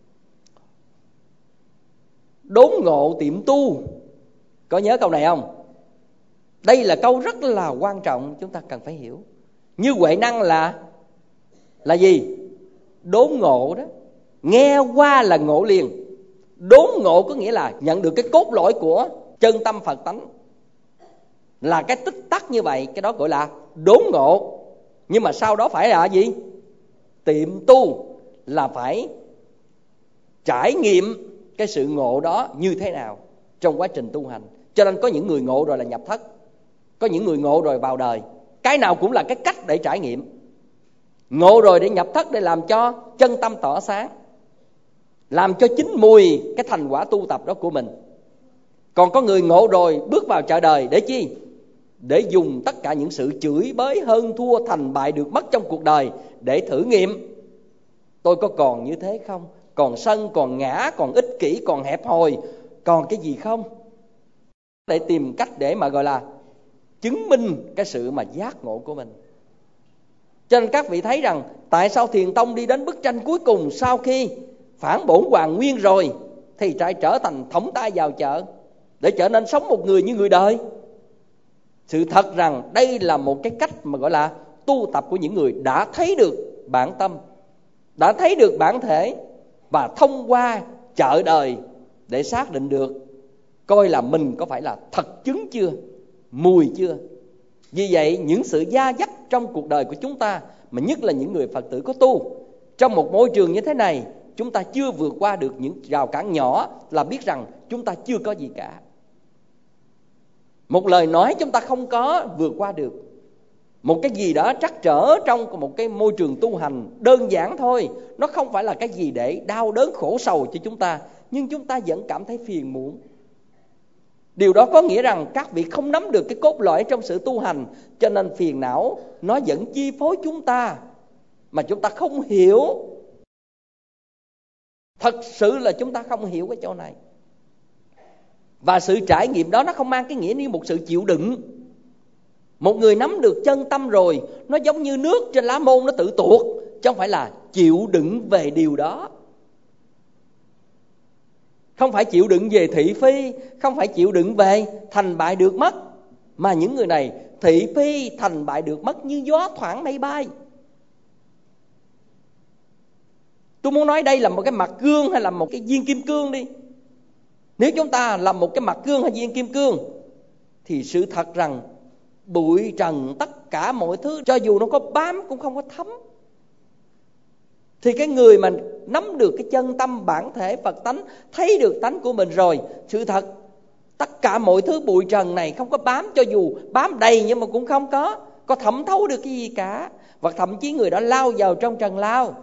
Đốn ngộ tiệm tu. Có nhớ câu này không? Đây là câu rất là quan trọng, chúng ta cần phải hiểu. Như Huệ Năng là Là gì? Đốn ngộ đó. Nghe qua là ngộ liền. Đốn ngộ có nghĩa là nhận được cái cốt lõi của chân tâm Phật tánh, là cái tích tắc như vậy. Cái đó gọi là đốn ngộ. Nhưng mà sau đó phải là gì? Tiệm tu, là phải trải nghiệm cái sự ngộ đó như thế nào trong quá trình tu hành. Cho nên có những người ngộ rồi là nhập thất, có những người ngộ rồi vào đời. Cái nào cũng là cái cách để trải nghiệm. Ngộ rồi để nhập thất, để làm cho chân tâm tỏ sáng, làm cho chín mùi cái thành quả tu tập đó của mình. Còn có người ngộ rồi bước vào chợ đời để chi? Để dùng tất cả những sự chửi bới, hơn thua, thành bại được mất trong cuộc đời để thử nghiệm tôi có còn như thế không? Còn sân, còn ngã, còn ích kỷ, còn hẹp hòi, còn cái gì không? Để tìm cách để mà gọi là chứng minh cái sự mà giác ngộ của mình. Cho nên các vị thấy rằng tại sao Thiền tông đi đến bức tranh cuối cùng, sau khi phản bổn hoàn nguyên rồi thì phải trở thành thõng tay vào chợ để trở nên sống một người như người đời. Sự thật rằng đây là một cái cách mà gọi là tu tập của những người đã thấy được bản tâm, đã thấy được bản thể, và thông qua chợ đời để xác định được coi là mình có phải là thật chứng chưa, mùi chưa. Vì vậy những sự gia dắt trong cuộc đời của chúng ta, mà nhất là những người Phật tử có tu, trong một môi trường như thế này, chúng ta chưa vượt qua được những rào cản nhỏ, là biết rằng chúng ta chưa có gì cả. Một lời nói chúng ta không có vượt qua được. Một cái gì đó trắc trở trong một cái môi trường tu hành đơn giản thôi, nó không phải là cái gì để đau đớn khổ sầu cho chúng ta, nhưng chúng ta vẫn cảm thấy phiền muộn. Điều đó có nghĩa rằng các vị không nắm được cái cốt lõi trong sự tu hành, cho nên phiền não nó vẫn chi phối chúng ta, mà chúng ta không hiểu. Thật sự là chúng ta không hiểu cái chỗ này. Và sự trải nghiệm đó nó không mang cái nghĩa như một sự chịu đựng. Một người nắm được chân tâm rồi, nó giống như nước trên lá môn, nó tự tuột, chứ không phải là chịu đựng về điều đó. Không phải chịu đựng về thị phi, không phải chịu đựng về thành bại được mất, mà những người này thị phi thành bại được mất như gió thoảng mây bay. Tôi muốn nói đây là một cái mặt gương hay là một cái viên kim cương đi. Nếu chúng ta làm một cái mặt gương hay viên kim cương, thì sự thật rằng bụi trần tất cả mọi thứ, cho dù nó có bám cũng không có thấm. Thì cái người mà nắm được cái chân tâm bản thể Phật tánh, thấy được tánh của mình rồi, sự thật tất cả mọi thứ bụi trần này không có bám, cho dù bám đầy nhưng mà cũng không có có thẩm thấu được cái gì cả. Và thậm chí người đó lao vào trong trần lao.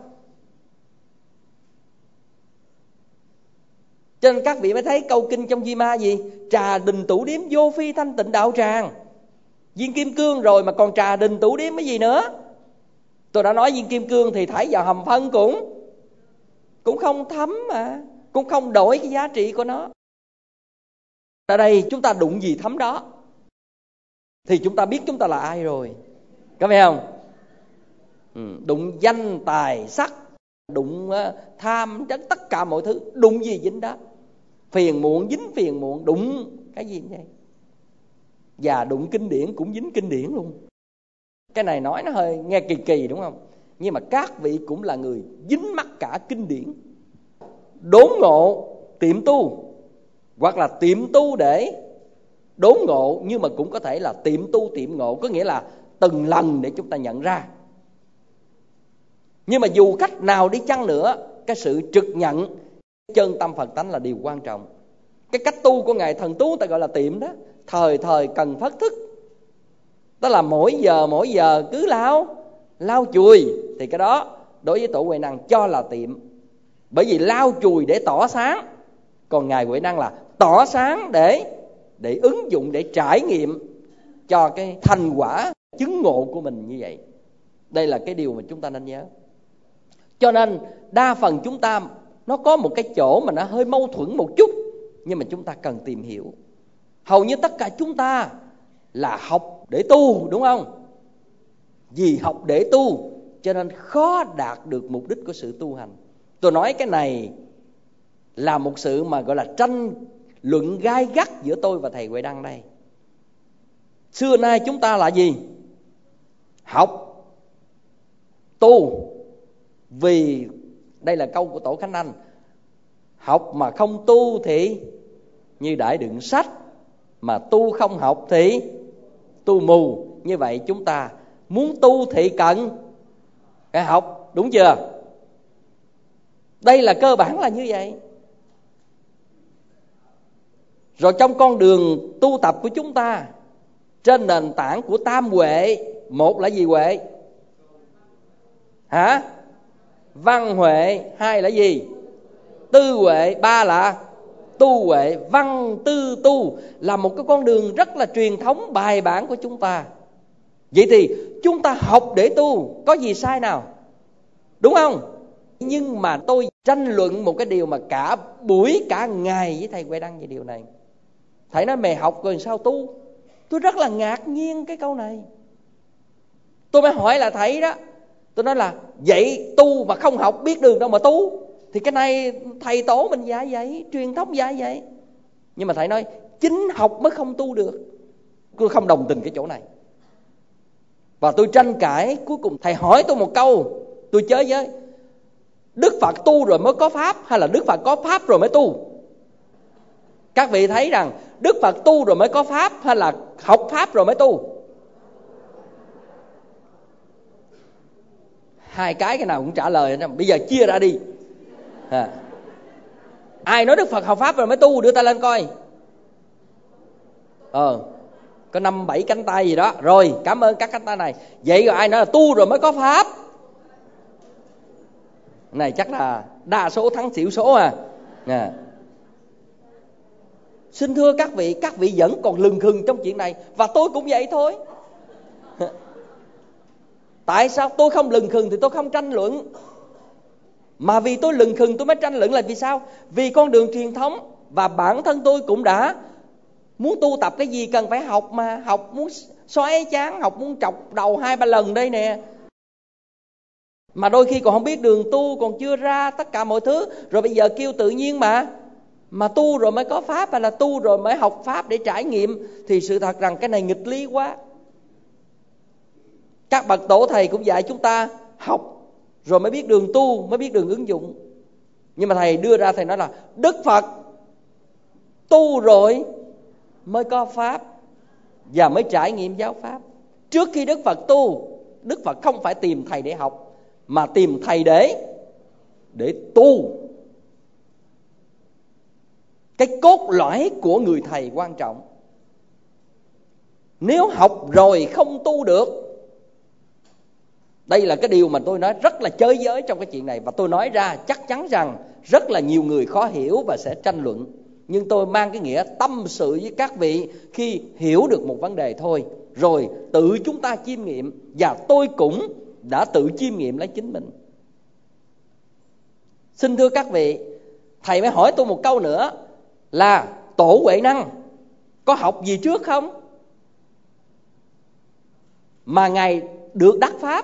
Cho nên các vị mới thấy câu kinh trong Di Ma gì? Trà đình tủ điếm vô phi thanh tịnh đạo tràng. Viên kim cương rồi mà còn trà đình tủ điếm cái gì nữa? Tôi đã nói viên kim cương thì thảy vào hầm phân cũng Cũng không thấm mà, cũng không đổi cái giá trị của nó. Ở đây chúng ta đụng gì thấm đó, thì chúng ta biết chúng ta là ai rồi. Có phải không? Ừ, đụng danh tài sắc, đụng uh, tham tất cả mọi thứ, đụng gì dính đó. Phiền muộn dính phiền muộn, đụng cái gì vậy? Và đụng kinh điển cũng dính kinh điển luôn. Cái này nói nó hơi nghe kỳ kỳ đúng không? Nhưng mà các vị cũng là người dính mắc cả kinh điển. Đốn ngộ tiệm tu, hoặc là tiệm tu để đốn ngộ, nhưng mà cũng có thể là tiệm tu tiệm ngộ, có nghĩa là từng lần để chúng ta nhận ra. Nhưng mà dù cách nào đi chăng nữa, cái sự trực nhận chân tâm Phật tánh là điều quan trọng. Cái cách tu của Ngài Thần Tú ta gọi là tiệm đó, thời thời cần phát thức. Đó là mỗi giờ mỗi giờ cứ lao Lao chùi, thì cái đó đối với tổ Huệ Năng cho là tiệm. Bởi vì lao chùi để tỏ sáng, còn Ngài Huệ Năng là tỏ sáng để Để ứng dụng, để trải nghiệm cho cái thành quả chứng ngộ của mình như vậy. Đây là cái điều mà chúng ta nên nhớ. Cho nên đa phần chúng ta nó có một cái chỗ mà nó hơi mâu thuẫn một chút, nhưng mà chúng ta cần tìm hiểu. Hầu như tất cả chúng ta là học để tu, đúng không? Vì học để tu cho nên khó đạt được mục đích của sự tu hành. Tôi nói cái này là một sự mà gọi là tranh luận gai gắt giữa tôi và thầy Huệ Đăng đây. Xưa nay chúng ta là gì? Học, tu. Vì đây là câu của Tổ Khánh Anh: học mà không tu thì như đãi đựng sách, mà tu không học thì tu mù. Như vậy chúng ta muốn tu thì cần phải học, đúng chưa? Đây là cơ bản là như vậy. Rồi trong con đường tu tập của chúng ta, trên nền tảng của tam huệ, một là gì huệ? Hả? Văn huệ. Hai là gì? Tư huệ. Ba là tu huệ. Văn tư tu là một cái con đường rất là truyền thống bài bản của chúng ta. Vậy thì chúng ta học để tu, có gì sai nào? Đúng không? Nhưng mà tôi tranh luận một cái điều mà cả buổi cả ngày với thầy Huệ Đăng về điều này. Thầy nói mày học rồi sao tu? Tôi rất là ngạc nhiên cái câu này. Tôi mới hỏi là thầy đó, tôi nói là vậy tu mà không học biết đường đâu mà tu. Thì cái này thầy tổ mình dạy vậy, truyền thống dạy vậy. Nhưng mà thầy nói chính học mới không tu được. Tôi không đồng tình cái chỗ này. Và tôi tranh cãi, cuối cùng thầy hỏi tôi một câu, tôi chới với: Đức Phật tu rồi mới có Pháp, hay là Đức Phật có Pháp rồi mới tu? Các vị thấy rằng Đức Phật tu rồi mới có Pháp, hay là học Pháp rồi mới tu? Hai cái cái nào cũng trả lời. Bây giờ chia ra đi. À. Ai nói Đức Phật học Pháp rồi mới tu, đưa tay lên coi. Ờ Có năm bảy cánh tay gì đó. Rồi, cảm ơn các cánh tay này. Vậy rồi ai nói là tu rồi mới có Pháp? Này chắc là đa số thắng xỉu số à. à. Xin thưa các vị, các vị vẫn còn lừng khừng trong chuyện này. Và tôi cũng vậy thôi. Tại sao tôi không lừng khừng thì tôi không tranh luận? Mà vì tôi lừng khừng tôi mới tranh luận là vì sao? Vì con đường truyền thống. Và bản thân tôi cũng đã muốn tu tập cái gì cần phải học mà. Học muốn xoáy chán, học muốn chọc đầu hai ba lần đây nè. Mà đôi khi còn không biết đường tu, còn chưa ra tất cả mọi thứ. Rồi bây giờ kêu tự nhiên mà Mà tu rồi mới có Pháp, hay là tu rồi mới học Pháp để trải nghiệm? Thì sự thật rằng cái này nghịch lý quá. Các bậc tổ thầy cũng dạy chúng ta học rồi mới biết đường tu, mới biết đường ứng dụng. Nhưng mà thầy đưa ra, thầy nói là Đức Phật tu rồi mới có Pháp và mới trải nghiệm giáo Pháp. Trước khi Đức Phật tu, Đức Phật không phải tìm thầy để học, mà tìm thầy để để tu. Cái cốt lõi của người thầy quan trọng. Nếu học rồi không tu được, đây là cái điều mà tôi nói rất là chới giới trong cái chuyện này. Và tôi nói ra chắc chắn rằng rất là nhiều người khó hiểu và sẽ tranh luận. Nhưng tôi mang cái nghĩa tâm sự với các vị khi hiểu được một vấn đề thôi. Rồi tự chúng ta chiêm nghiệm. Và tôi cũng đã tự chiêm nghiệm lấy chính mình. Xin thưa các vị, thầy mới hỏi tôi một câu nữa là Tổ Huệ Năng có học gì trước không mà Ngài được đắc Pháp?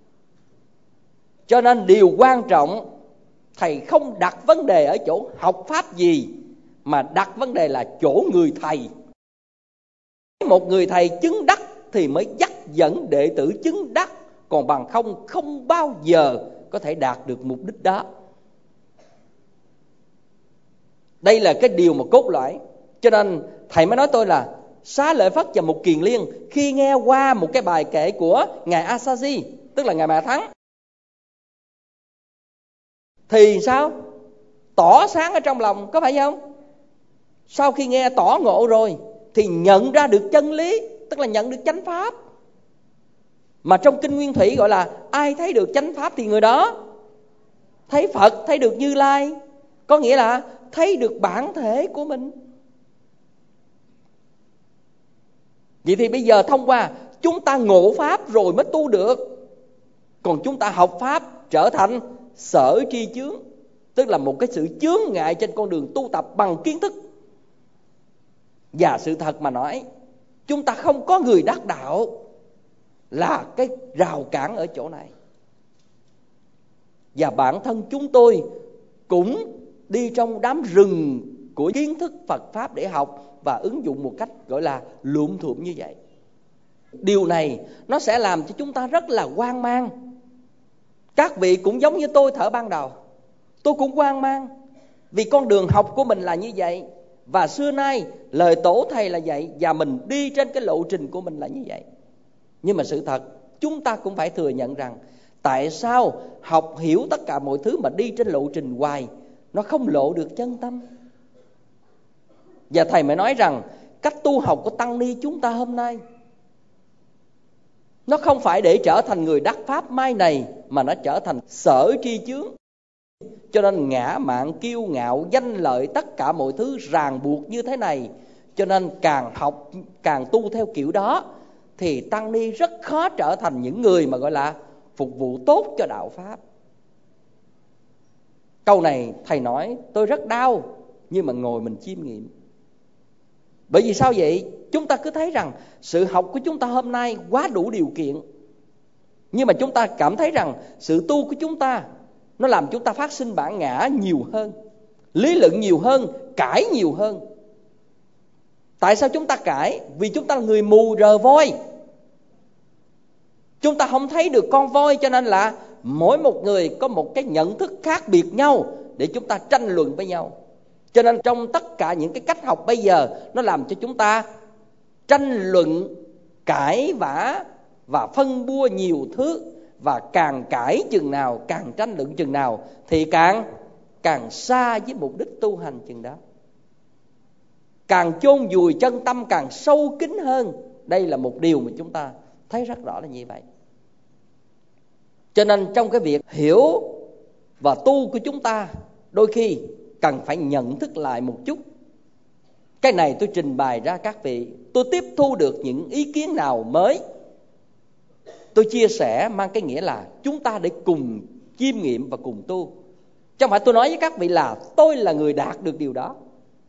Cho nên điều quan trọng, thầy không đặt vấn đề ở chỗ học Pháp gì, mà đặt vấn đề là chỗ người thầy. Một người thầy chứng đắc thì mới dắt dẫn đệ tử chứng đắc. Còn bằng không, không bao giờ có thể đạt được mục đích đó. Đây là cái điều mà cốt lõi. Cho nên thầy mới nói tôi là Xá Lợi Phất và Mục Kiền Liên khi nghe qua một cái bài kệ của Ngài Asaji, tức là Ngài Mẹ Thắng, thì sao? Tỏ sáng ở trong lòng, có phải không? Sau khi nghe tỏ ngộ rồi thì nhận ra được chân lý, tức là nhận được chánh pháp. Mà trong Kinh Nguyên Thủy gọi là ai thấy được chánh pháp thì người đó thấy Phật, thấy được Như Lai. Có nghĩa là thấy được bản thể của mình. Vậy thì bây giờ thông qua chúng ta ngộ Pháp rồi mới tu được. Còn chúng ta học Pháp trở thành sở tri chướng, tức là một cái sự chướng ngại trên con đường tu tập bằng kiến thức. Và sự thật mà nói, chúng ta không có người đắc đạo là cái rào cản ở chỗ này. Và bản thân chúng tôi cũng đi trong đám rừng của kiến thức Phật Pháp để học và ứng dụng một cách gọi là luộm thuộm như vậy. Điều này nó sẽ làm cho chúng ta rất là hoang mang. Các vị cũng giống như tôi thở ban đầu, tôi cũng hoang mang vì con đường học của mình là như vậy, và xưa nay lời tổ thầy là vậy, và mình đi trên cái lộ trình của mình là như vậy. Nhưng mà sự thật chúng ta cũng phải thừa nhận rằng tại sao học hiểu tất cả mọi thứ mà đi trên lộ trình hoài nó không lộ được chân tâm. Và thầy mới nói rằng cách tu học của tăng ni chúng ta hôm nay nó không phải để trở thành người đắc pháp mai này, mà nó trở thành sở tri chướng. Cho nên ngã mạn, kiêu ngạo, danh lợi, tất cả mọi thứ ràng buộc như thế này. Cho nên càng học, càng tu theo kiểu đó thì tăng ni rất khó trở thành những người mà gọi là phục vụ tốt cho đạo Pháp. Câu này thầy nói tôi rất đau, nhưng mà ngồi mình chiêm nghiệm. Bởi vì sao vậy? Chúng ta cứ thấy rằng sự học của chúng ta hôm nay quá đủ điều kiện, nhưng mà chúng ta cảm thấy rằng sự tu của chúng ta nó làm chúng ta phát sinh bản ngã nhiều hơn, lý luận nhiều hơn, cãi nhiều hơn. Tại sao chúng ta cãi? Vì chúng ta là người mù rờ voi. Chúng ta không thấy được con voi, cho nên là mỗi một người có một cái nhận thức khác biệt nhau để chúng ta tranh luận với nhau. Cho nên trong tất cả những cái cách học bây giờ, nó làm cho chúng ta tranh luận, cãi vã và phân bua nhiều thứ. Và càng cãi chừng nào, càng tranh luận chừng nào thì càng càng xa với mục đích tu hành chừng đó. Càng chôn vùi chân tâm càng sâu kín hơn. Đây là một điều mà chúng ta thấy rất rõ là như vậy. Cho nên trong cái việc hiểu và tu của chúng ta, đôi khi cần phải nhận thức lại một chút. Cái này tôi trình bày ra các vị, tôi tiếp thu được những ý kiến nào mới, tôi chia sẻ mang cái nghĩa là chúng ta để cùng chiêm nghiệm và cùng tu. Chứ không phải tôi nói với các vị là tôi là người đạt được điều đó.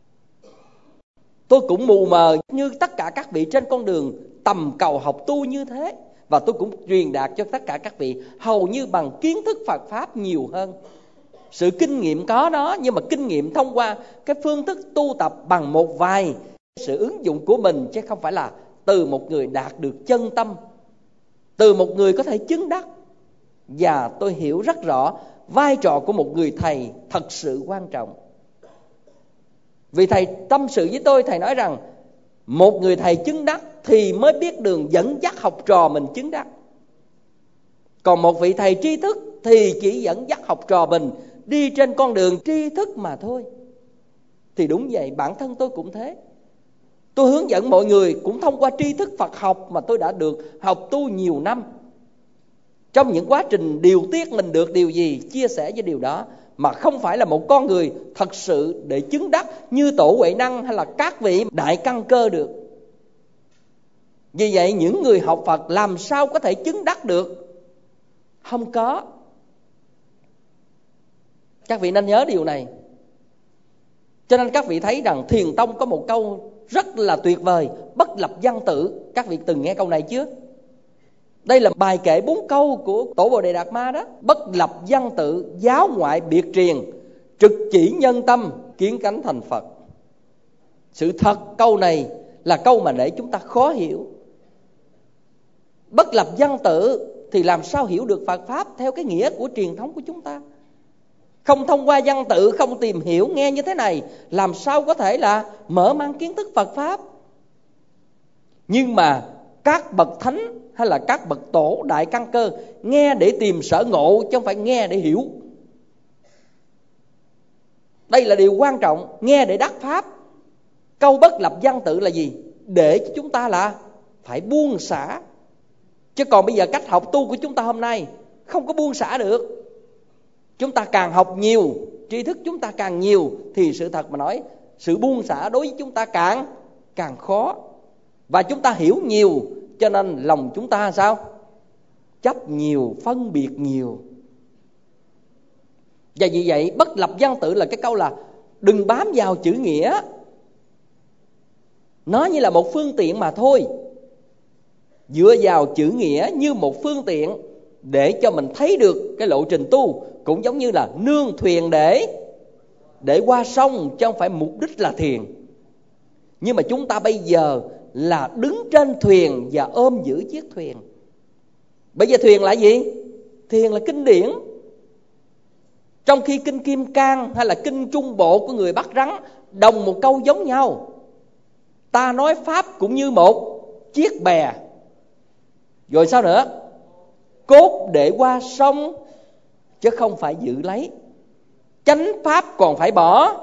Tôi cũng mù mờ như tất cả các vị trên con đường tầm cầu học tu như thế. Và tôi cũng truyền đạt cho tất cả các vị hầu như bằng kiến thức Phật Pháp nhiều hơn. Sự kinh nghiệm có đó, nhưng mà kinh nghiệm thông qua cái phương thức tu tập bằng một vài sự ứng dụng của mình, chứ không phải là từ một người đạt được chân tâm, từ một người có thể chứng đắc. Và tôi hiểu rất rõ vai trò của một người thầy thật sự quan trọng. Vì thầy tâm sự với tôi, thầy nói rằng một người thầy chứng đắc thì mới biết đường dẫn dắt học trò mình chứng đắc. Còn một vị thầy tri thức thì chỉ dẫn dắt học trò mình đi trên con đường tri thức mà thôi. Thì đúng vậy, bản thân tôi cũng thế. Tôi hướng dẫn mọi người cũng thông qua tri thức Phật học mà tôi đã được học tu nhiều năm. Trong những quá trình điều tiết mình được điều gì, chia sẻ với điều đó, mà không phải là một con người thật sự để chứng đắc như Tổ Huệ Năng hay là các vị đại căn cơ được. Vì vậy những người học Phật làm sao có thể chứng đắc được? Không có. Các vị nên nhớ điều này. Cho nên các vị thấy rằng Thiền Tông có một câu rất là tuyệt vời, bất lập văn tự. Các vị từng nghe câu này chưa? Đây là bài kệ bốn câu của Tổ Bồ Đề Đạt Ma đó. Bất lập văn tự, giáo ngoại biệt truyền, trực chỉ nhân tâm, kiến cánh thành Phật. Sự thật câu này là câu mà để chúng ta khó hiểu. Bất lập văn tự thì làm sao hiểu được Phật Pháp theo cái nghĩa của truyền thống của chúng ta? Không thông qua văn tự, không tìm hiểu, nghe như thế này, làm sao có thể là mở mang kiến thức Phật Pháp? Nhưng mà các bậc thánh hay là các bậc tổ đại căn cơ nghe để tìm sở ngộ, chứ không phải nghe để hiểu. Đây là điều quan trọng, nghe để đắc Pháp. Câu bất lập văn tự là gì? Để cho chúng ta là phải buông xả. Chứ còn bây giờ cách học tu của chúng ta hôm nay không có buông xả được. Chúng ta càng học nhiều, tri thức chúng ta càng nhiều, thì sự thật mà nói, sự buông xả đối với chúng ta càng càng khó. Và chúng ta hiểu nhiều, cho nên lòng chúng ta sao? Chấp nhiều, phân biệt nhiều. Và vì vậy bất lập văn tự là cái câu là đừng bám vào chữ nghĩa. Nó như là một phương tiện mà thôi. Dựa vào chữ nghĩa như một phương tiện để cho mình thấy được cái lộ trình tu, cũng giống như là nương thuyền để để qua sông, chứ không phải mục đích là thiền. Nhưng mà chúng ta bây giờ là đứng trên thuyền và ôm giữ chiếc thuyền. Bây giờ thuyền là gì? Thuyền là kinh điển. Trong khi kinh Kim Cang hay là kinh Trung Bộ của người Bắc Rắn đồng một câu giống nhau. Ta nói Pháp cũng như một chiếc bè. Rồi sao nữa? Cốt để qua sông chứ không phải giữ lấy. Chánh Pháp còn phải bỏ,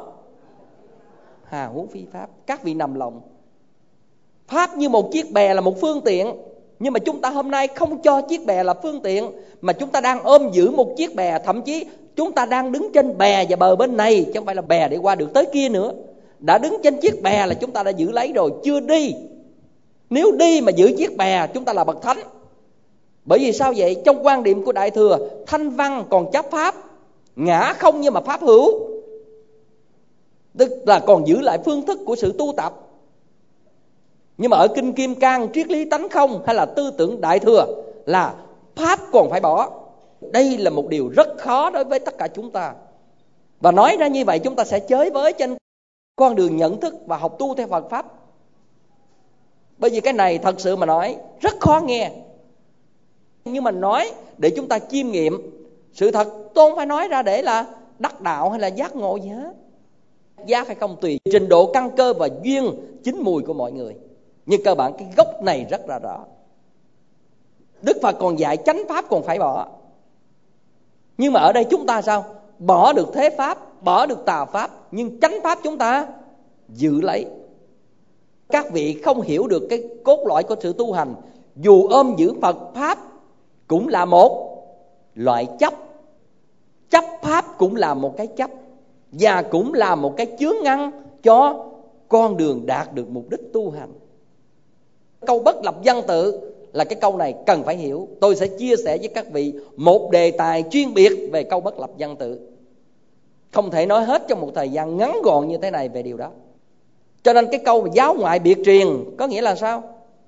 hà huống phi Pháp. Các vị nằm lòng. Pháp như một chiếc bè là một phương tiện, nhưng mà chúng ta hôm nay không cho chiếc bè là phương tiện, mà chúng ta đang ôm giữ một chiếc bè. Thậm chí chúng ta đang đứng trên bè và bờ bên này, chứ không phải là bè để qua được tới kia nữa. Đã đứng trên chiếc bè là chúng ta đã giữ lấy rồi, chưa đi. Nếu đi mà giữ chiếc bè, chúng ta là bậc thánh. Bởi vì sao vậy? Trong quan điểm của Đại Thừa, thanh văn còn chấp pháp, ngã không nhưng mà pháp hữu, tức là còn giữ lại phương thức của sự tu tập. Nhưng mà ở kinh Kim Cang, triết lý tánh không hay là tư tưởng Đại Thừa là pháp còn phải bỏ. Đây là một điều rất khó đối với tất cả chúng ta. Và nói ra như vậy chúng ta sẽ chới với trên con đường nhận thức và học tu theo Phật Pháp. Bởi vì cái này thật sự mà nói rất khó nghe. Nhưng mà nói để chúng ta chiêm nghiệm sự thật. Tôi không phải nói ra để là đắc đạo hay là giác ngộ gì hết. Giác hay không tùy trình độ căn cơ và duyên chín mùi của mọi người. Nhưng cơ bản cái gốc này rất là rõ. Đức Phật còn dạy chánh pháp còn phải bỏ. Nhưng mà ở đây chúng ta sao? Bỏ được thế pháp, bỏ được tà pháp, nhưng chánh pháp chúng ta giữ lấy. Các vị không hiểu được cái cốt lõi của sự tu hành. Dù ôm giữ Phật Pháp cũng là một loại chấp. Chấp Pháp cũng là một cái chấp, và cũng là một cái chướng ngăn cho con đường đạt được mục đích tu hành. Câu bất lập văn tự là cái câu này cần phải hiểu. Tôi sẽ chia sẻ với các vị một đề tài chuyên biệt về câu bất lập văn tự. Không thể nói hết trong một thời gian ngắn gọn như thế này về điều đó. Cho nên cái câu giáo ngoại biệt truyền có nghĩa là sao?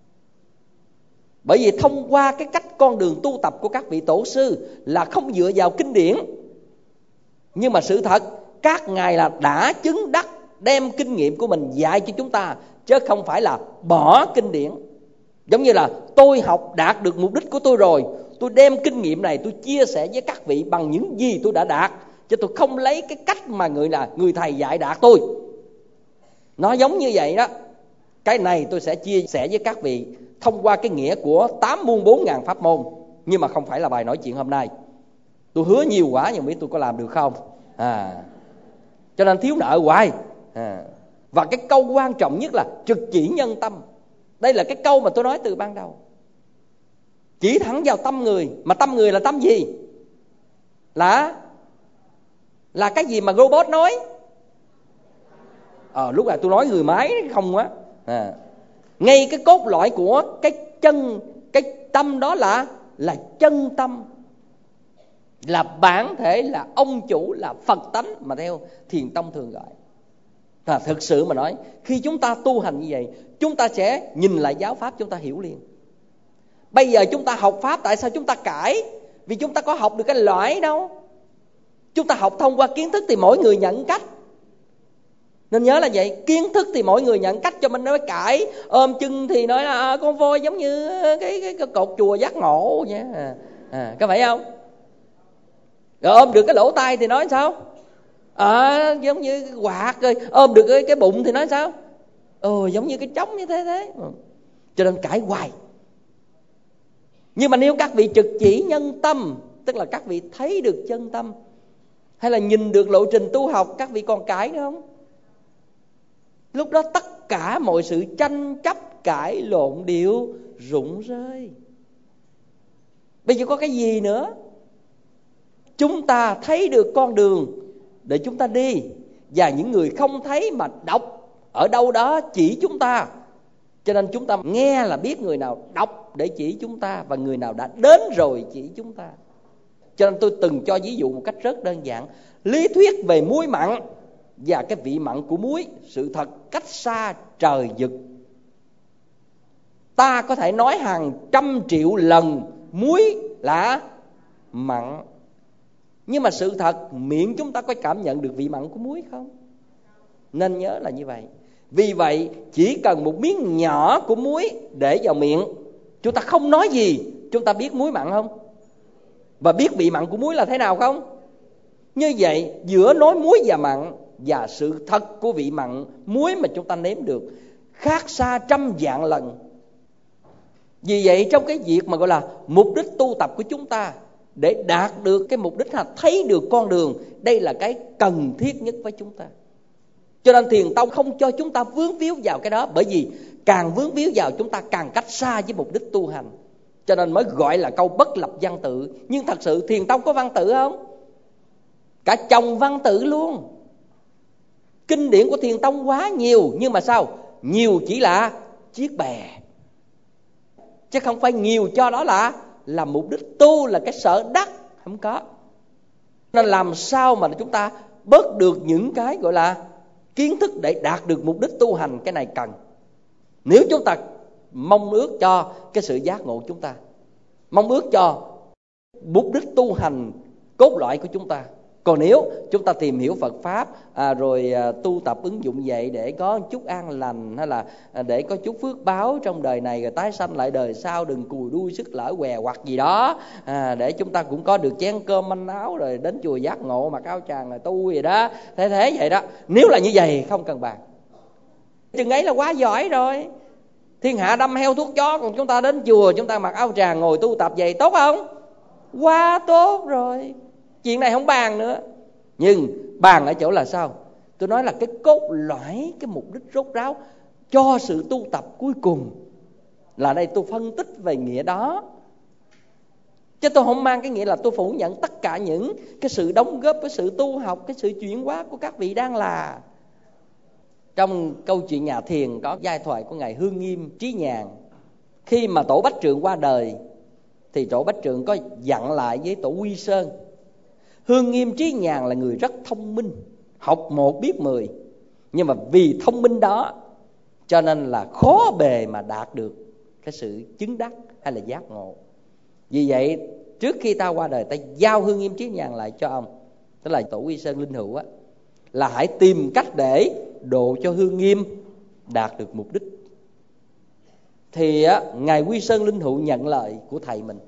Bởi vì thông qua cái cách con đường tu tập của các vị tổ sư là không dựa vào kinh điển. Nhưng mà sự thật các ngài là đã chứng đắc, đem kinh nghiệm của mình dạy cho chúng ta, chứ không phải là bỏ kinh điển. Giống như là tôi học đạt được mục đích của tôi rồi, tôi đem kinh nghiệm này tôi chia sẻ với các vị bằng những gì tôi đã đạt, chứ tôi không lấy cái cách mà người là người thầy dạy đạt tôi. Nó giống như vậy đó. Cái này tôi sẽ chia sẻ với các vị thông qua cái nghĩa của tám muôn bốn ngàn pháp môn. Nhưng mà không phải là bài nói chuyện hôm nay. Tôi hứa nhiều quá nhưng không biết tôi có làm được không. à. Cho nên thiếu nợ hoài. à. Và cái câu quan trọng nhất là trực chỉ nhân tâm. Đây là cái câu mà tôi nói từ ban đầu. Chỉ thẳng vào tâm người. Mà tâm người là tâm gì? Là Là cái gì mà robot nói? Ờ lúc này tôi nói người máy không á. à. Ngay cái cốt lõi của cái chân, cái tâm đó là Là chân tâm, là bản thể, là ông chủ, là Phật tánh mà theo Thiền tông thường gọi. À, thực sự mà nói, khi chúng ta tu hành như vậy, chúng ta sẽ nhìn lại giáo pháp, chúng ta hiểu liền. Bây giờ chúng ta học pháp, tại sao chúng ta cãi? Vì chúng ta có học được cái loại đâu. Chúng ta học thông qua kiến thức thì mỗi người nhận cách. Nên nhớ là vậy, kiến thức thì mỗi người nhận cách, cho mình nói cãi. Ôm chân thì nói là à, con voi giống như cái, cái, cái cột chùa giác ngộ vậy. À, à, có phải không? Rồi ôm được cái lỗ tai thì nói sao? À, giống như cái quạt. Rồi ôm được cái, cái bụng thì nói sao? Ồ, giống như cái trống như thế thế. Ừ. Cho nên cãi hoài. Nhưng mà nếu các vị trực chỉ nhân tâm, tức là các vị thấy được chân tâm, hay là nhìn được lộ trình tu học, các vị còn cãi nữa không? Lúc đó tất cả mọi sự tranh chấp cãi lộn đều rụng rơi. Bây giờ có cái gì nữa? Chúng ta thấy được con đường để chúng ta đi, và những người không thấy mà đọc ở đâu đó chỉ chúng ta. Cho nên chúng ta nghe là biết người nào đọc để chỉ chúng ta, và người nào đã đến rồi chỉ chúng ta. Cho nên tôi từng cho ví dụ một cách rất đơn giản. Lý thuyết về muối mặn và cái vị mặn của muối, sự thật cách xa trời vực. Ta có thể nói hàng trăm triệu lần muối là mặn, Nhưng mà sự thật, miệng chúng ta có cảm nhận được vị mặn của muối không? Nên nhớ là như vậy. Vì vậy chỉ cần một miếng nhỏ của muối để vào miệng, chúng ta không nói gì, chúng ta biết muối mặn không? Và biết vị mặn của muối là thế nào không? Như vậy giữa nói muối và mặn và sự thật của vị mặn muối mà chúng ta nếm được khác xa trăm vạn lần. Vì vậy trong cái việc mà gọi là mục đích tu tập của chúng ta, để đạt được cái mục đích là thấy được con đường, đây là cái cần thiết nhất với chúng ta. Cho nên Thiền tông không cho chúng ta vướng víu vào cái đó, bởi vì càng vướng víu vào chúng ta càng cách xa với mục đích tu hành. Cho nên mới gọi là câu bất lập văn tự. Nhưng thật sự Thiền tông có văn tự không? Cả chồng văn tự luôn. Kinh điển của Thiền tông quá nhiều, nhưng mà sao? Nhiều chỉ là chiếc bè, chứ không phải nhiều cho đó là là mục đích tu, là cái sở đắc. Không có. Nên làm sao mà chúng ta bớt được những cái gọi là kiến thức để đạt được mục đích tu hành, cái này cần. Nếu chúng ta mong ước cho cái sự giác ngộ chúng ta, mong ước cho mục đích tu hành cốt lõi của chúng ta. Còn nếu chúng ta tìm hiểu Phật Pháp à, rồi à, tu tập ứng dụng vậy để có chút an lành, hay là à, để có chút phước báo trong đời này rồi tái sanh lại đời sau, đừng cùi đuôi sức lỡ què hoặc gì đó, à, để chúng ta cũng có được chén cơm manh áo rồi đến chùa giác ngộ mặc áo tràng rồi tu gì đó, thế thế vậy đó. Nếu là như vậy không cần bàn, chừng ấy là quá giỏi rồi. Thiên hạ đâm heo thuốc chó, còn chúng ta đến chùa chúng ta mặc áo tràng ngồi tu tập vậy tốt không? Quá tốt rồi. Chuyện này không bàn nữa. Nhưng bàn ở chỗ là sao? Tôi nói là cái cốt lõi, cái mục đích rốt ráo cho sự tu tập cuối cùng. Là đây tôi phân tích về nghĩa đó, chứ tôi không mang cái nghĩa là tôi phủ nhận tất cả những cái sự đóng góp, cái sự tu học, cái sự chuyển hóa của các vị đang là. Trong câu chuyện nhà thiền có giai thoại của Ngài Hương Nghiêm Trí Nhàn. Khi mà Tổ Bách Trượng qua đời thì Tổ Bách Trượng có dặn lại với Tổ Quy Sơn: Hương Nghiêm Trí Nhàn là người rất thông minh, học một biết mười, nhưng mà vì thông minh đó cho nên là khó bề mà đạt được cái sự chứng đắc hay là giác ngộ. Vì vậy trước khi ta qua đời, ta giao Hương Nghiêm Trí Nhàn lại cho ông, tức là Tổ Quy Sơn Linh Hữu á, là hãy tìm cách để độ cho Hương Nghiêm đạt được mục đích. Thì á, Ngài Quy Sơn Linh Hữu nhận lời của thầy mình.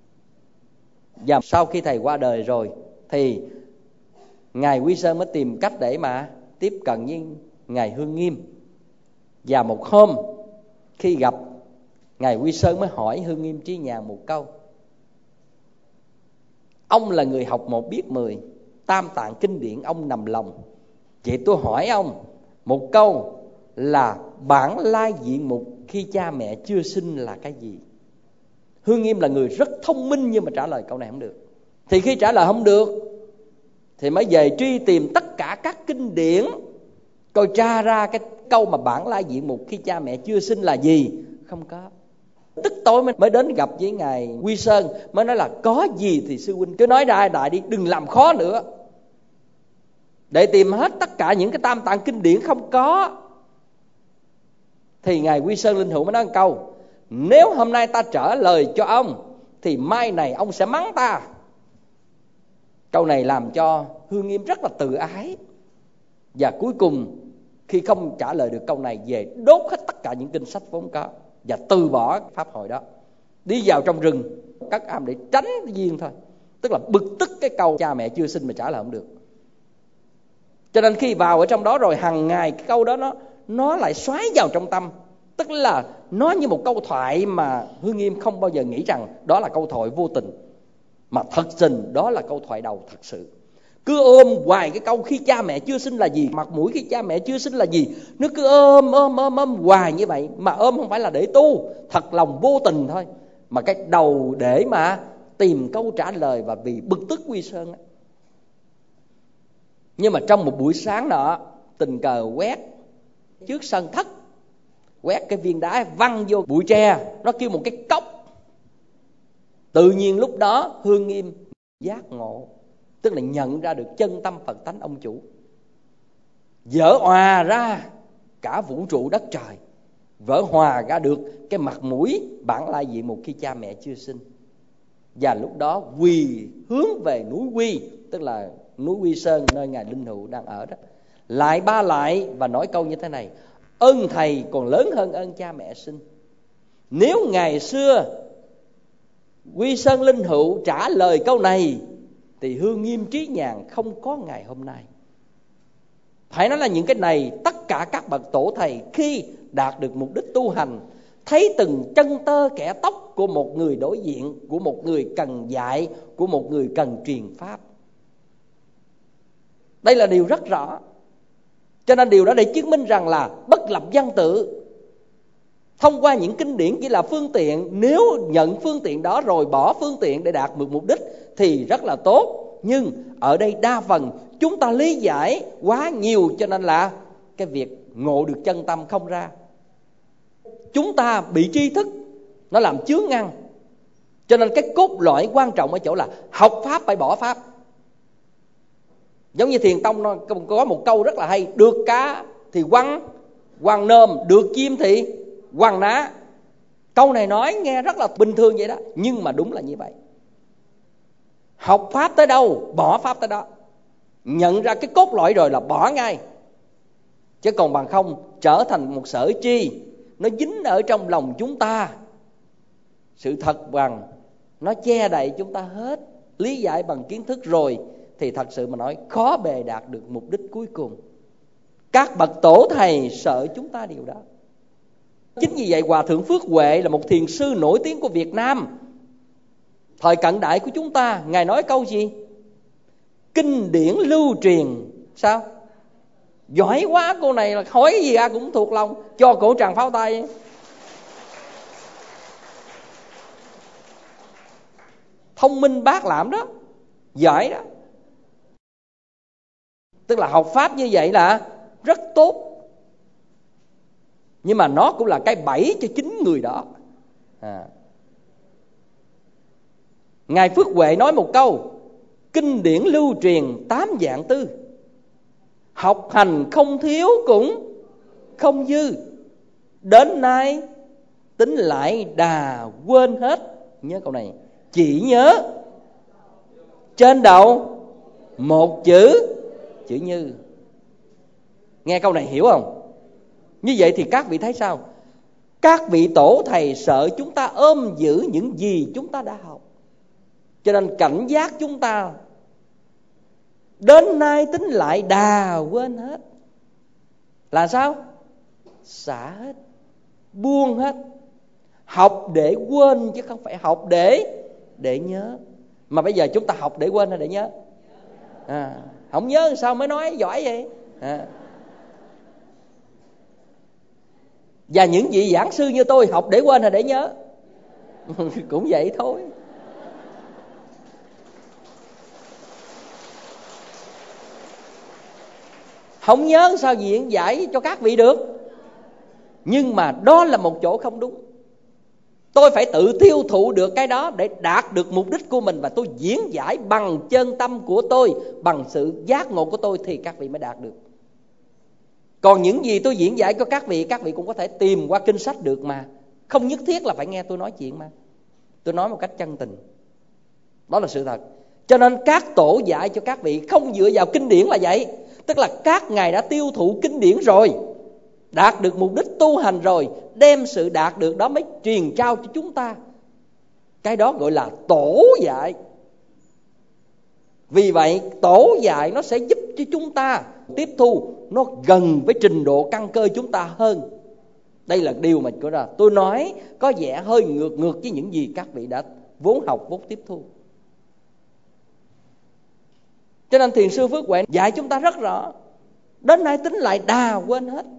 Và sau khi thầy qua đời rồi thì Ngài Quy Sơn mới tìm cách để mà tiếp cận với Ngài Hương Nghiêm. Và một hôm khi gặp, Ngài Quy Sơn mới hỏi Hương Nghiêm Trí Nhàn một câu: ông là người học một biết mười, tam tạng kinh điển ông nằm lòng. Vậy tôi hỏi ông một câu là bản lai diện mục khi cha mẹ chưa sinh là cái gì? Hương Nghiêm là người rất thông minh nhưng mà trả lời câu này không được. Thì khi trả lời không được thì mới về truy tìm tất cả các kinh điển, coi tra ra cái câu mà bản lai diện mục khi cha mẹ chưa sinh là gì. Không có. Tức tối mới đến gặp với Ngài Quy Sơn, mới nói là có gì thì sư huynh cứ nói ra đại đi, đừng làm khó nữa. Để tìm hết tất cả những cái tam tạng kinh điển không có. Thì Ngài Quy Sơn Linh Hữu mới nói một câu: nếu hôm nay ta trả lời cho ông thì mai này ông sẽ mắng ta. Câu này làm cho Hương Nghiêm rất là tự ái. Và cuối cùng khi không trả lời được câu này, về đốt hết tất cả những kinh sách vốn có và từ bỏ pháp hội đó, đi vào trong rừng cất am để tránh duyên thôi. Tức là bực tức cái câu cha mẹ chưa sinh mà trả lời không được. Cho nên khi vào ở trong đó rồi, hàng ngày cái câu đó nó nó lại xoáy vào trong tâm. Tức là nó như một câu thoại mà Hương Nghiêm không bao giờ nghĩ rằng đó là câu thoại vô tình, mà thật tình đó là câu thoại đầu thật sự. Cứ ôm hoài cái câu khi cha mẹ chưa sinh là gì, mặt mũi khi cha mẹ chưa sinh là gì. Nó cứ ôm ôm ôm ôm hoài như vậy. Mà ôm không phải là để tu, thật lòng vô tình thôi, mà cái đầu để mà tìm câu trả lời và vì bực tức Quy Sơn. Nhưng mà trong một buổi sáng nọ, tình cờ quét trước sân thất, quét cái viên đá văng vô bụi tre, nó kêu một cái cốc. Tự nhiên lúc đó Hương Nghiêm giác ngộ, tức là nhận ra được chân tâm Phật tánh ông chủ, vỡ hòa ra cả vũ trụ đất trời, vỡ hòa ra được cái mặt mũi bản lai diện một khi cha mẹ chưa sinh. Và lúc đó quỳ hướng về núi Quy, tức là núi Quy Sơn nơi ngài Linh Hữu đang ở đó, lại ba lại và nói câu như thế này: ơn thầy còn lớn hơn ơn cha mẹ sinh. Nếu ngày xưa Quy Sơn Linh Hữu trả lời câu này thì Hương Nghiêm Trí Nhàn không có ngày hôm nay. Phải nói là những cái này tất cả các bậc tổ thầy khi đạt được mục đích tu hành, thấy từng chân tơ kẽ tóc của một người đối diện, của một người cần dạy, của một người cần truyền pháp. Đây là điều rất rõ. Cho nên điều đó để chứng minh rằng là bất lập văn tự, thông qua những kinh điển chỉ là phương tiện. Nếu nhận phương tiện đó rồi bỏ phương tiện để đạt được mục đích thì rất là tốt. Nhưng ở đây đa phần chúng ta lý giải quá nhiều, cho nên là cái việc ngộ được chân tâm không ra. Chúng ta bị tri thức nó làm chướng ngăn. Cho nên cái cốt lõi quan trọng ở chỗ là học pháp phải bỏ pháp. Giống như Thiền Tông nó có một câu rất là hay: được cá thì quăng quăng nôm, được chim thì quăng ná. Câu này nói nghe rất là bình thường vậy đó, nhưng mà đúng là như vậy. Học pháp tới đâu bỏ pháp tới đó. Nhận ra cái cốt lõi rồi là bỏ ngay. Chứ còn bằng không trở thành một sợi tri, nó dính ở trong lòng chúng ta. Sự thật bằng nó che đậy chúng ta hết. Lý giải bằng kiến thức rồi thì thật sự mà nói khó bề đạt được mục đích cuối cùng. Các bậc tổ thầy sợ chúng ta điều đó. Chính vì vậy Hòa Thượng Phước Huệ là một thiền sư nổi tiếng của Việt Nam thời cận đại của chúng ta. Ngài nói câu gì? Kinh điển lưu truyền. Sao? Giỏi quá, cô này là hỏi gì ra cũng thuộc lòng. Cho cổ tràng pháo tay. Thông minh bác lãm đó, giỏi đó. Tức là học pháp như vậy là rất tốt, nhưng mà nó cũng là cái bẫy cho chính người đó. à. Ngài Phước Huệ nói một câu: kinh điển lưu truyền tám dạng tư, học hành không thiếu cũng không dư, đến nay tính lại đà quên hết. Nhớ câu này, chỉ nhớ trên đầu một chữ chữ như. Nghe câu này hiểu không? Như vậy thì các vị thấy sao? Các vị tổ thầy sợ chúng ta ôm giữ những gì chúng ta đã học, cho nên cảnh giác chúng ta. Đến nay tính lại đà quên hết. Là sao? Xả hết, buông hết. Học để quên chứ không phải học để để nhớ. Mà bây giờ chúng ta học để quên hay để nhớ? À, không nhớ sao mới nói giỏi vậy? À. Và những vị giảng sư như tôi học để quên hay để nhớ? Cũng vậy thôi. Không nhớ sao diễn giải cho các vị được? Nhưng mà đó là một chỗ không đúng. Tôi phải tự tiêu thụ được cái đó để đạt được mục đích của mình, và tôi diễn giải bằng chân tâm của tôi, bằng sự giác ngộ của tôi thì các vị mới đạt được. Còn những gì tôi diễn giải cho các vị, các vị cũng có thể tìm qua kinh sách được mà. Không nhất thiết là phải nghe tôi nói chuyện mà. Tôi nói một cách chân tình. Đó là sự thật. Cho nên các tổ dạy cho các vị không dựa vào kinh điển là vậy. Tức là các ngài đã tiêu thụ kinh điển rồi, đạt được mục đích tu hành rồi, đem sự đạt được đó mới truyền trao cho chúng ta. Cái đó gọi là tổ dạy. Vì vậy tổ dạy nó sẽ giúp cho chúng ta tiếp thu nó gần với trình độ căn cơ chúng ta hơn. Đây là điều mà tôi nói có vẻ hơi ngược ngược với những gì các vị đã vốn học, vốn tiếp thu. Cho nên Thiền sư Phước Huệ dạy chúng ta rất rõ. Đến nay tính lại đà quên hết.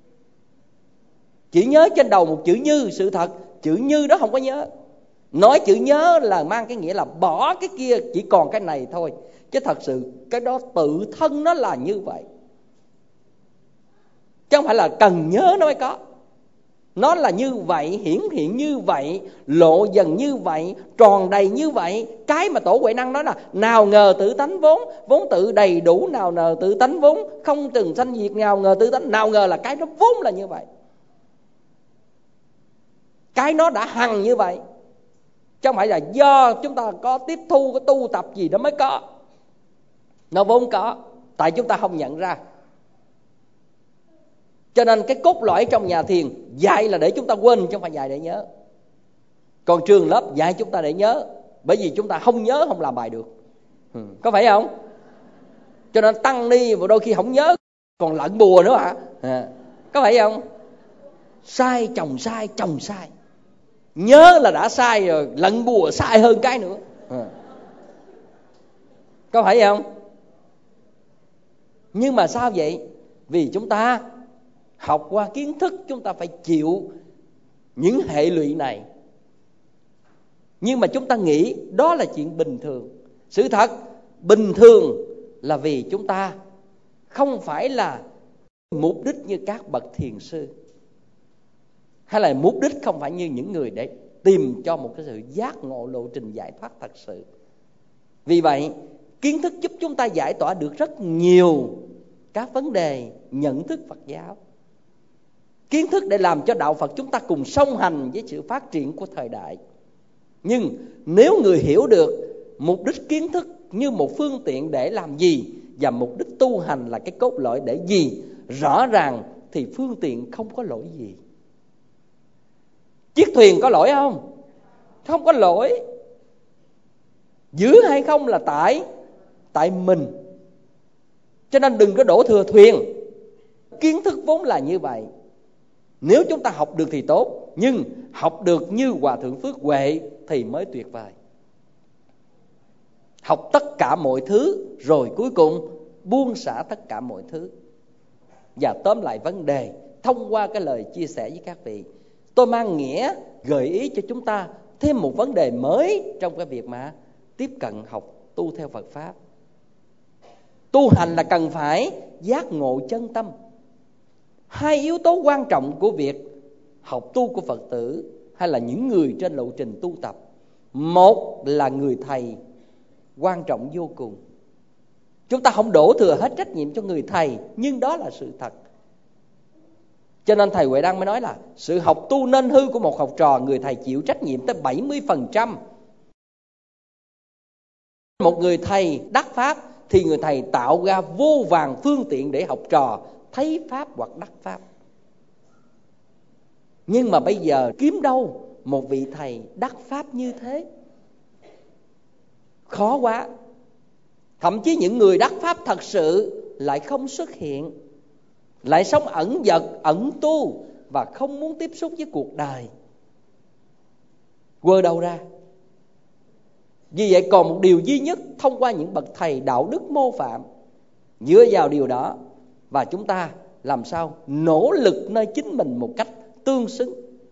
Chỉ nhớ trên đầu một chữ như. Sự thật chữ như đó không có nhớ. Nói chữ nhớ là mang cái nghĩa là bỏ cái kia, chỉ còn cái này thôi. Chứ thật sự cái đó tự thân nó là như vậy, chứ không phải là cần nhớ nó mới có. Nó là như vậy, hiển hiện như vậy, lộ dần như vậy, tròn đầy như vậy. Cái mà Tổ Huệ Năng nói là nào ngờ tự tánh vốn, vốn tự đầy đủ, nào ngờ tự tánh vốn, không từng sanh diệt, nào ngờ tự tánh. Nào ngờ là cái nó vốn là như vậy, cái nó đã hằng như vậy. chứ không phải là do chúng ta có tiếp thu, có tu tập gì đó mới có. Nó vốn có, tại chúng ta không nhận ra. Cho nên cái cốt lõi trong nhà thiền dạy là để chúng ta quên, chứ không phải dạy để nhớ. Còn trường lớp dạy chúng ta để nhớ, bởi vì chúng ta không nhớ không làm bài được. ừ. Có phải không? Cho nên tăng ni và đôi khi không nhớ còn lận bùa nữa hả? À. Có phải không? Sai chồng sai chồng sai, nhớ là đã sai rồi, lận bùa sai hơn cái nữa. à. Có phải không? Nhưng mà sao vậy? Vì chúng ta học qua kiến thức, chúng ta phải chịu những hệ lụy này. Nhưng mà chúng ta nghĩ đó là chuyện bình thường. Sự thật bình thường là vì chúng ta không phải là mục đích như các bậc thiền sư, hay là mục đích không phải như những người để tìm cho một cái sự giác ngộ, lộ trình giải thoát thật sự. Vì vậy kiến thức giúp chúng ta giải tỏa được rất nhiều các vấn đề nhận thức Phật giáo. Kiến thức để làm cho đạo Phật chúng ta cùng song hành với sự phát triển của thời đại. Nhưng nếu người hiểu được mục đích kiến thức như một phương tiện để làm gì, và mục đích tu hành là cái cốt lõi để gì, rõ ràng thì phương tiện không có lỗi gì. Chiếc thuyền có lỗi không? Không có lỗi. Giữ hay không là tại Tại mình. Cho nên đừng có đổ thừa thuyền. Kiến thức vốn là như vậy. Nếu chúng ta học được thì tốt, nhưng học được như Hòa Thượng Phước Huệ thì mới tuyệt vời. Học tất cả mọi thứ rồi cuối cùng buông xả tất cả mọi thứ. Và tóm lại vấn đề thông qua cái lời chia sẻ với các vị, tôi mang nghĩa gợi ý cho chúng ta thêm một vấn đề mới trong cái việc mà tiếp cận học tu theo Phật Pháp. Tu hành là cần phải giác ngộ chân tâm. Hai yếu tố quan trọng của việc học tu của Phật tử hay là những người trên lộ trình tu tập. Một là người thầy quan trọng vô cùng. Chúng ta không đổ thừa hết trách nhiệm cho người thầy, nhưng đó là sự thật. Cho nên thầy Huệ Đăng mới nói là sự học tu nên hư của một học trò, người thầy chịu trách nhiệm tới bảy mươi phần trăm. Một người thầy đắc Pháp thì người thầy tạo ra vô vàn phương tiện để học trò thấy Pháp hoặc đắc Pháp. Nhưng mà bây giờ kiếm đâu một vị thầy đắc Pháp như thế? Khó quá. Thậm chí những người đắc Pháp thật sự lại không xuất hiện, lại sống ẩn dật, ẩn tu và không muốn tiếp xúc với cuộc đời. Quơ đâu ra? Vì vậy còn một điều duy nhất thông qua những bậc thầy đạo đức mô phạm, dựa vào điều đó và chúng ta làm sao nỗ lực nơi chính mình một cách tương xứng.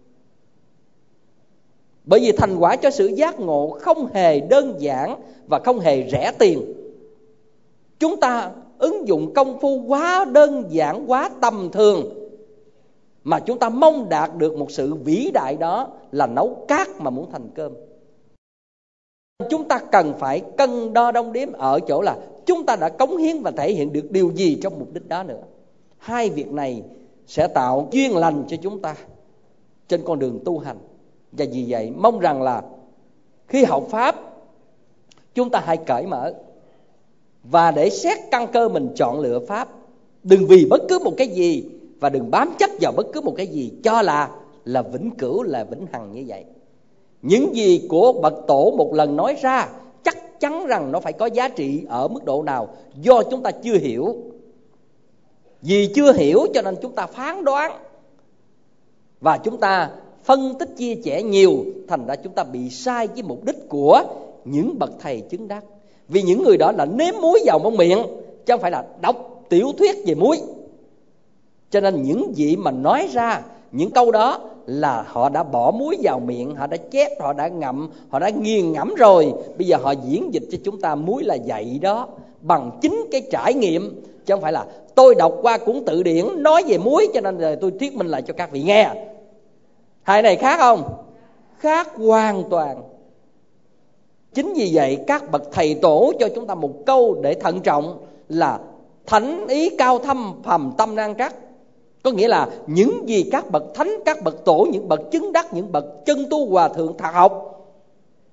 Bởi vì thành quả cho sự giác ngộ không hề đơn giản và không hề rẻ tiền. Chúng ta ứng dụng công phu quá đơn giản, quá tầm thường, mà chúng ta mong đạt được một sự vĩ đại, đó là nấu cát mà muốn thành cơm. Chúng ta cần phải cân đo đong đếm ở chỗ là chúng ta đã cống hiến và thể hiện được điều gì trong mục đích đó nữa. Hai việc này sẽ tạo duyên lành cho chúng ta trên con đường tu hành. Và vì vậy mong rằng là khi học Pháp, chúng ta hãy cởi mở và để xét căn cơ mình chọn lựa Pháp. Đừng vì bất cứ một cái gì và đừng bám chấp vào bất cứ một cái gì cho là là vĩnh cửu, là vĩnh hằng như vậy. Những gì của bậc tổ một lần nói ra chắc chắn rằng nó phải có giá trị ở mức độ nào, do chúng ta chưa hiểu. Vì chưa hiểu cho nên chúng ta phán đoán và chúng ta phân tích chia sẻ nhiều, thành ra chúng ta bị sai với mục đích của những bậc thầy chứng đắc. Vì những người đó là nếm muối vào mông miệng, chứ không phải là đọc tiểu thuyết về muối. Cho nên những gì mà nói ra những câu đó là họ đã bỏ muối vào miệng, họ đã chét, họ đã ngậm, họ đã nghiền ngẫm rồi. Bây giờ họ diễn dịch cho chúng ta muối là vậy đó, bằng chính cái trải nghiệm, chứ không phải là tôi đọc qua cuốn tự điển nói về muối cho nên rồi tôi thuyết minh lại cho các vị nghe. Hai này khác không? Khác hoàn toàn. Chính vì vậy các bậc thầy tổ cho chúng ta một câu để thận trọng là thánh ý cao thâm, phàm tâm nan trắc. Có nghĩa là những gì các bậc thánh, các bậc tổ, những bậc chứng đắc, những bậc chân tu hòa thượng thật học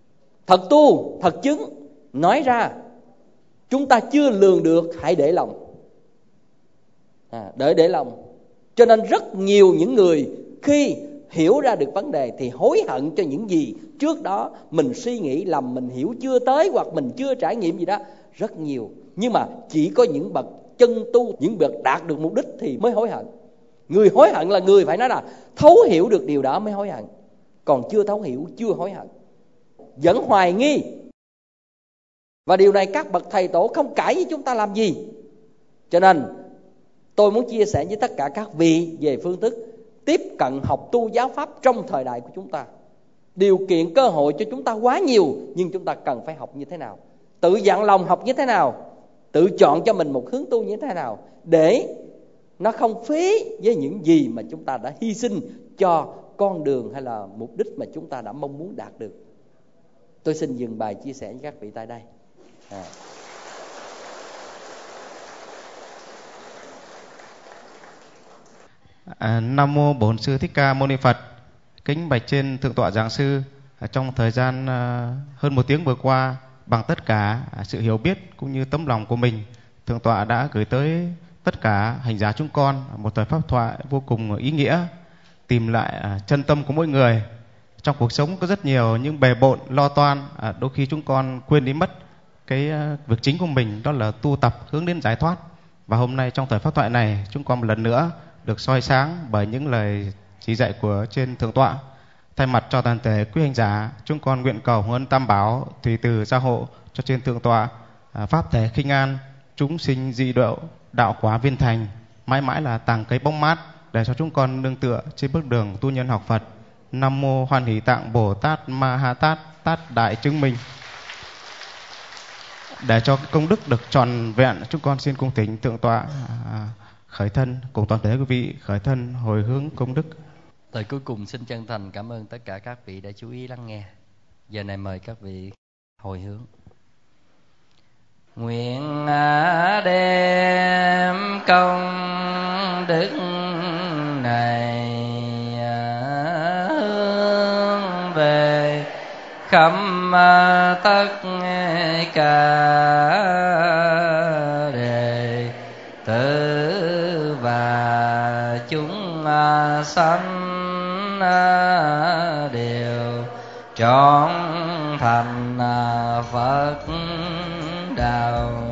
Thật tu, thật chứng, nói ra chúng ta chưa lường được, hãy để lòng. À, đợi để lòng. Cho nên rất nhiều những người khi hiểu ra được vấn đề thì hối hận cho những gì trước đó mình suy nghĩ lầm, mình hiểu chưa tới, hoặc mình chưa trải nghiệm gì đó. Rất nhiều. Nhưng mà chỉ có những bậc chân tu, những bậc đạt được mục đích thì mới hối hận. Người hối hận là người phải nói là thấu hiểu được điều đó mới hối hận. Còn chưa thấu hiểu, chưa hối hận, vẫn hoài nghi. Và điều này các bậc thầy tổ không cãi với chúng ta làm gì. Cho nên tôi muốn chia sẻ với tất cả các vị về phương thức tiếp cận học tu giáo pháp trong thời đại của chúng ta. Điều kiện cơ hội cho chúng ta quá nhiều, nhưng chúng ta cần phải học như thế nào, tự dặn lòng học như thế nào, tự chọn cho mình một hướng tu như thế nào, để nó không phí với những gì mà chúng ta đã hy sinh cho con đường hay là mục đích mà chúng ta đã mong muốn đạt được. Tôi xin dừng bài chia sẻ với các vị tại đây. à. À, Nam mô Bổn Sư Thích Ca Mâu Ni Phật. Kính bạch trên thượng tọa giảng sư, trong thời gian hơn một tiếng vừa qua, bằng tất cả sự hiểu biết cũng như tấm lòng của mình, thượng tọa đã gửi tới tất cả hành giả chúng con một thời pháp thoại vô cùng ý nghĩa, tìm lại chân tâm của mỗi người. Trong cuộc sống có rất nhiều những bề bộn lo toan, đôi khi chúng con quên đi mất cái việc chính của mình, đó là tu tập hướng đến giải thoát. Và hôm nay trong thời pháp thoại này, chúng con một lần nữa được soi sáng bởi những lời chỉ dạy của trên thượng tọa. Thay mặt cho toàn thể quý hành giả, chúng con nguyện cầu huân Tam Bảo tùy từ gia hộ cho trên thượng tọa pháp thể khinh an, chúng sinh dị độ, đạo quả viên thành, mãi mãi là tàng cây bóng mát, để cho chúng con nương tựa trên bước đường tu nhân học Phật. Nam mô Hoan Hỷ Tạng Bồ Tát Ma Ha Tát, Tát đại chứng minh. Để cho công đức được trọn vẹn, chúng con xin cung thỉnh thượng tọa khởi thân cùng toàn thể quý vị khởi thân hồi hướng công đức. Lời cuối cùng xin chân thành cảm ơn tất cả các vị đã chú ý lắng nghe. Giờ này mời các vị hồi hướng. Nguyện đem công đức này hướng về khắp tất cả đệ tử và chúng sanh đều trọn thành Phật đạo.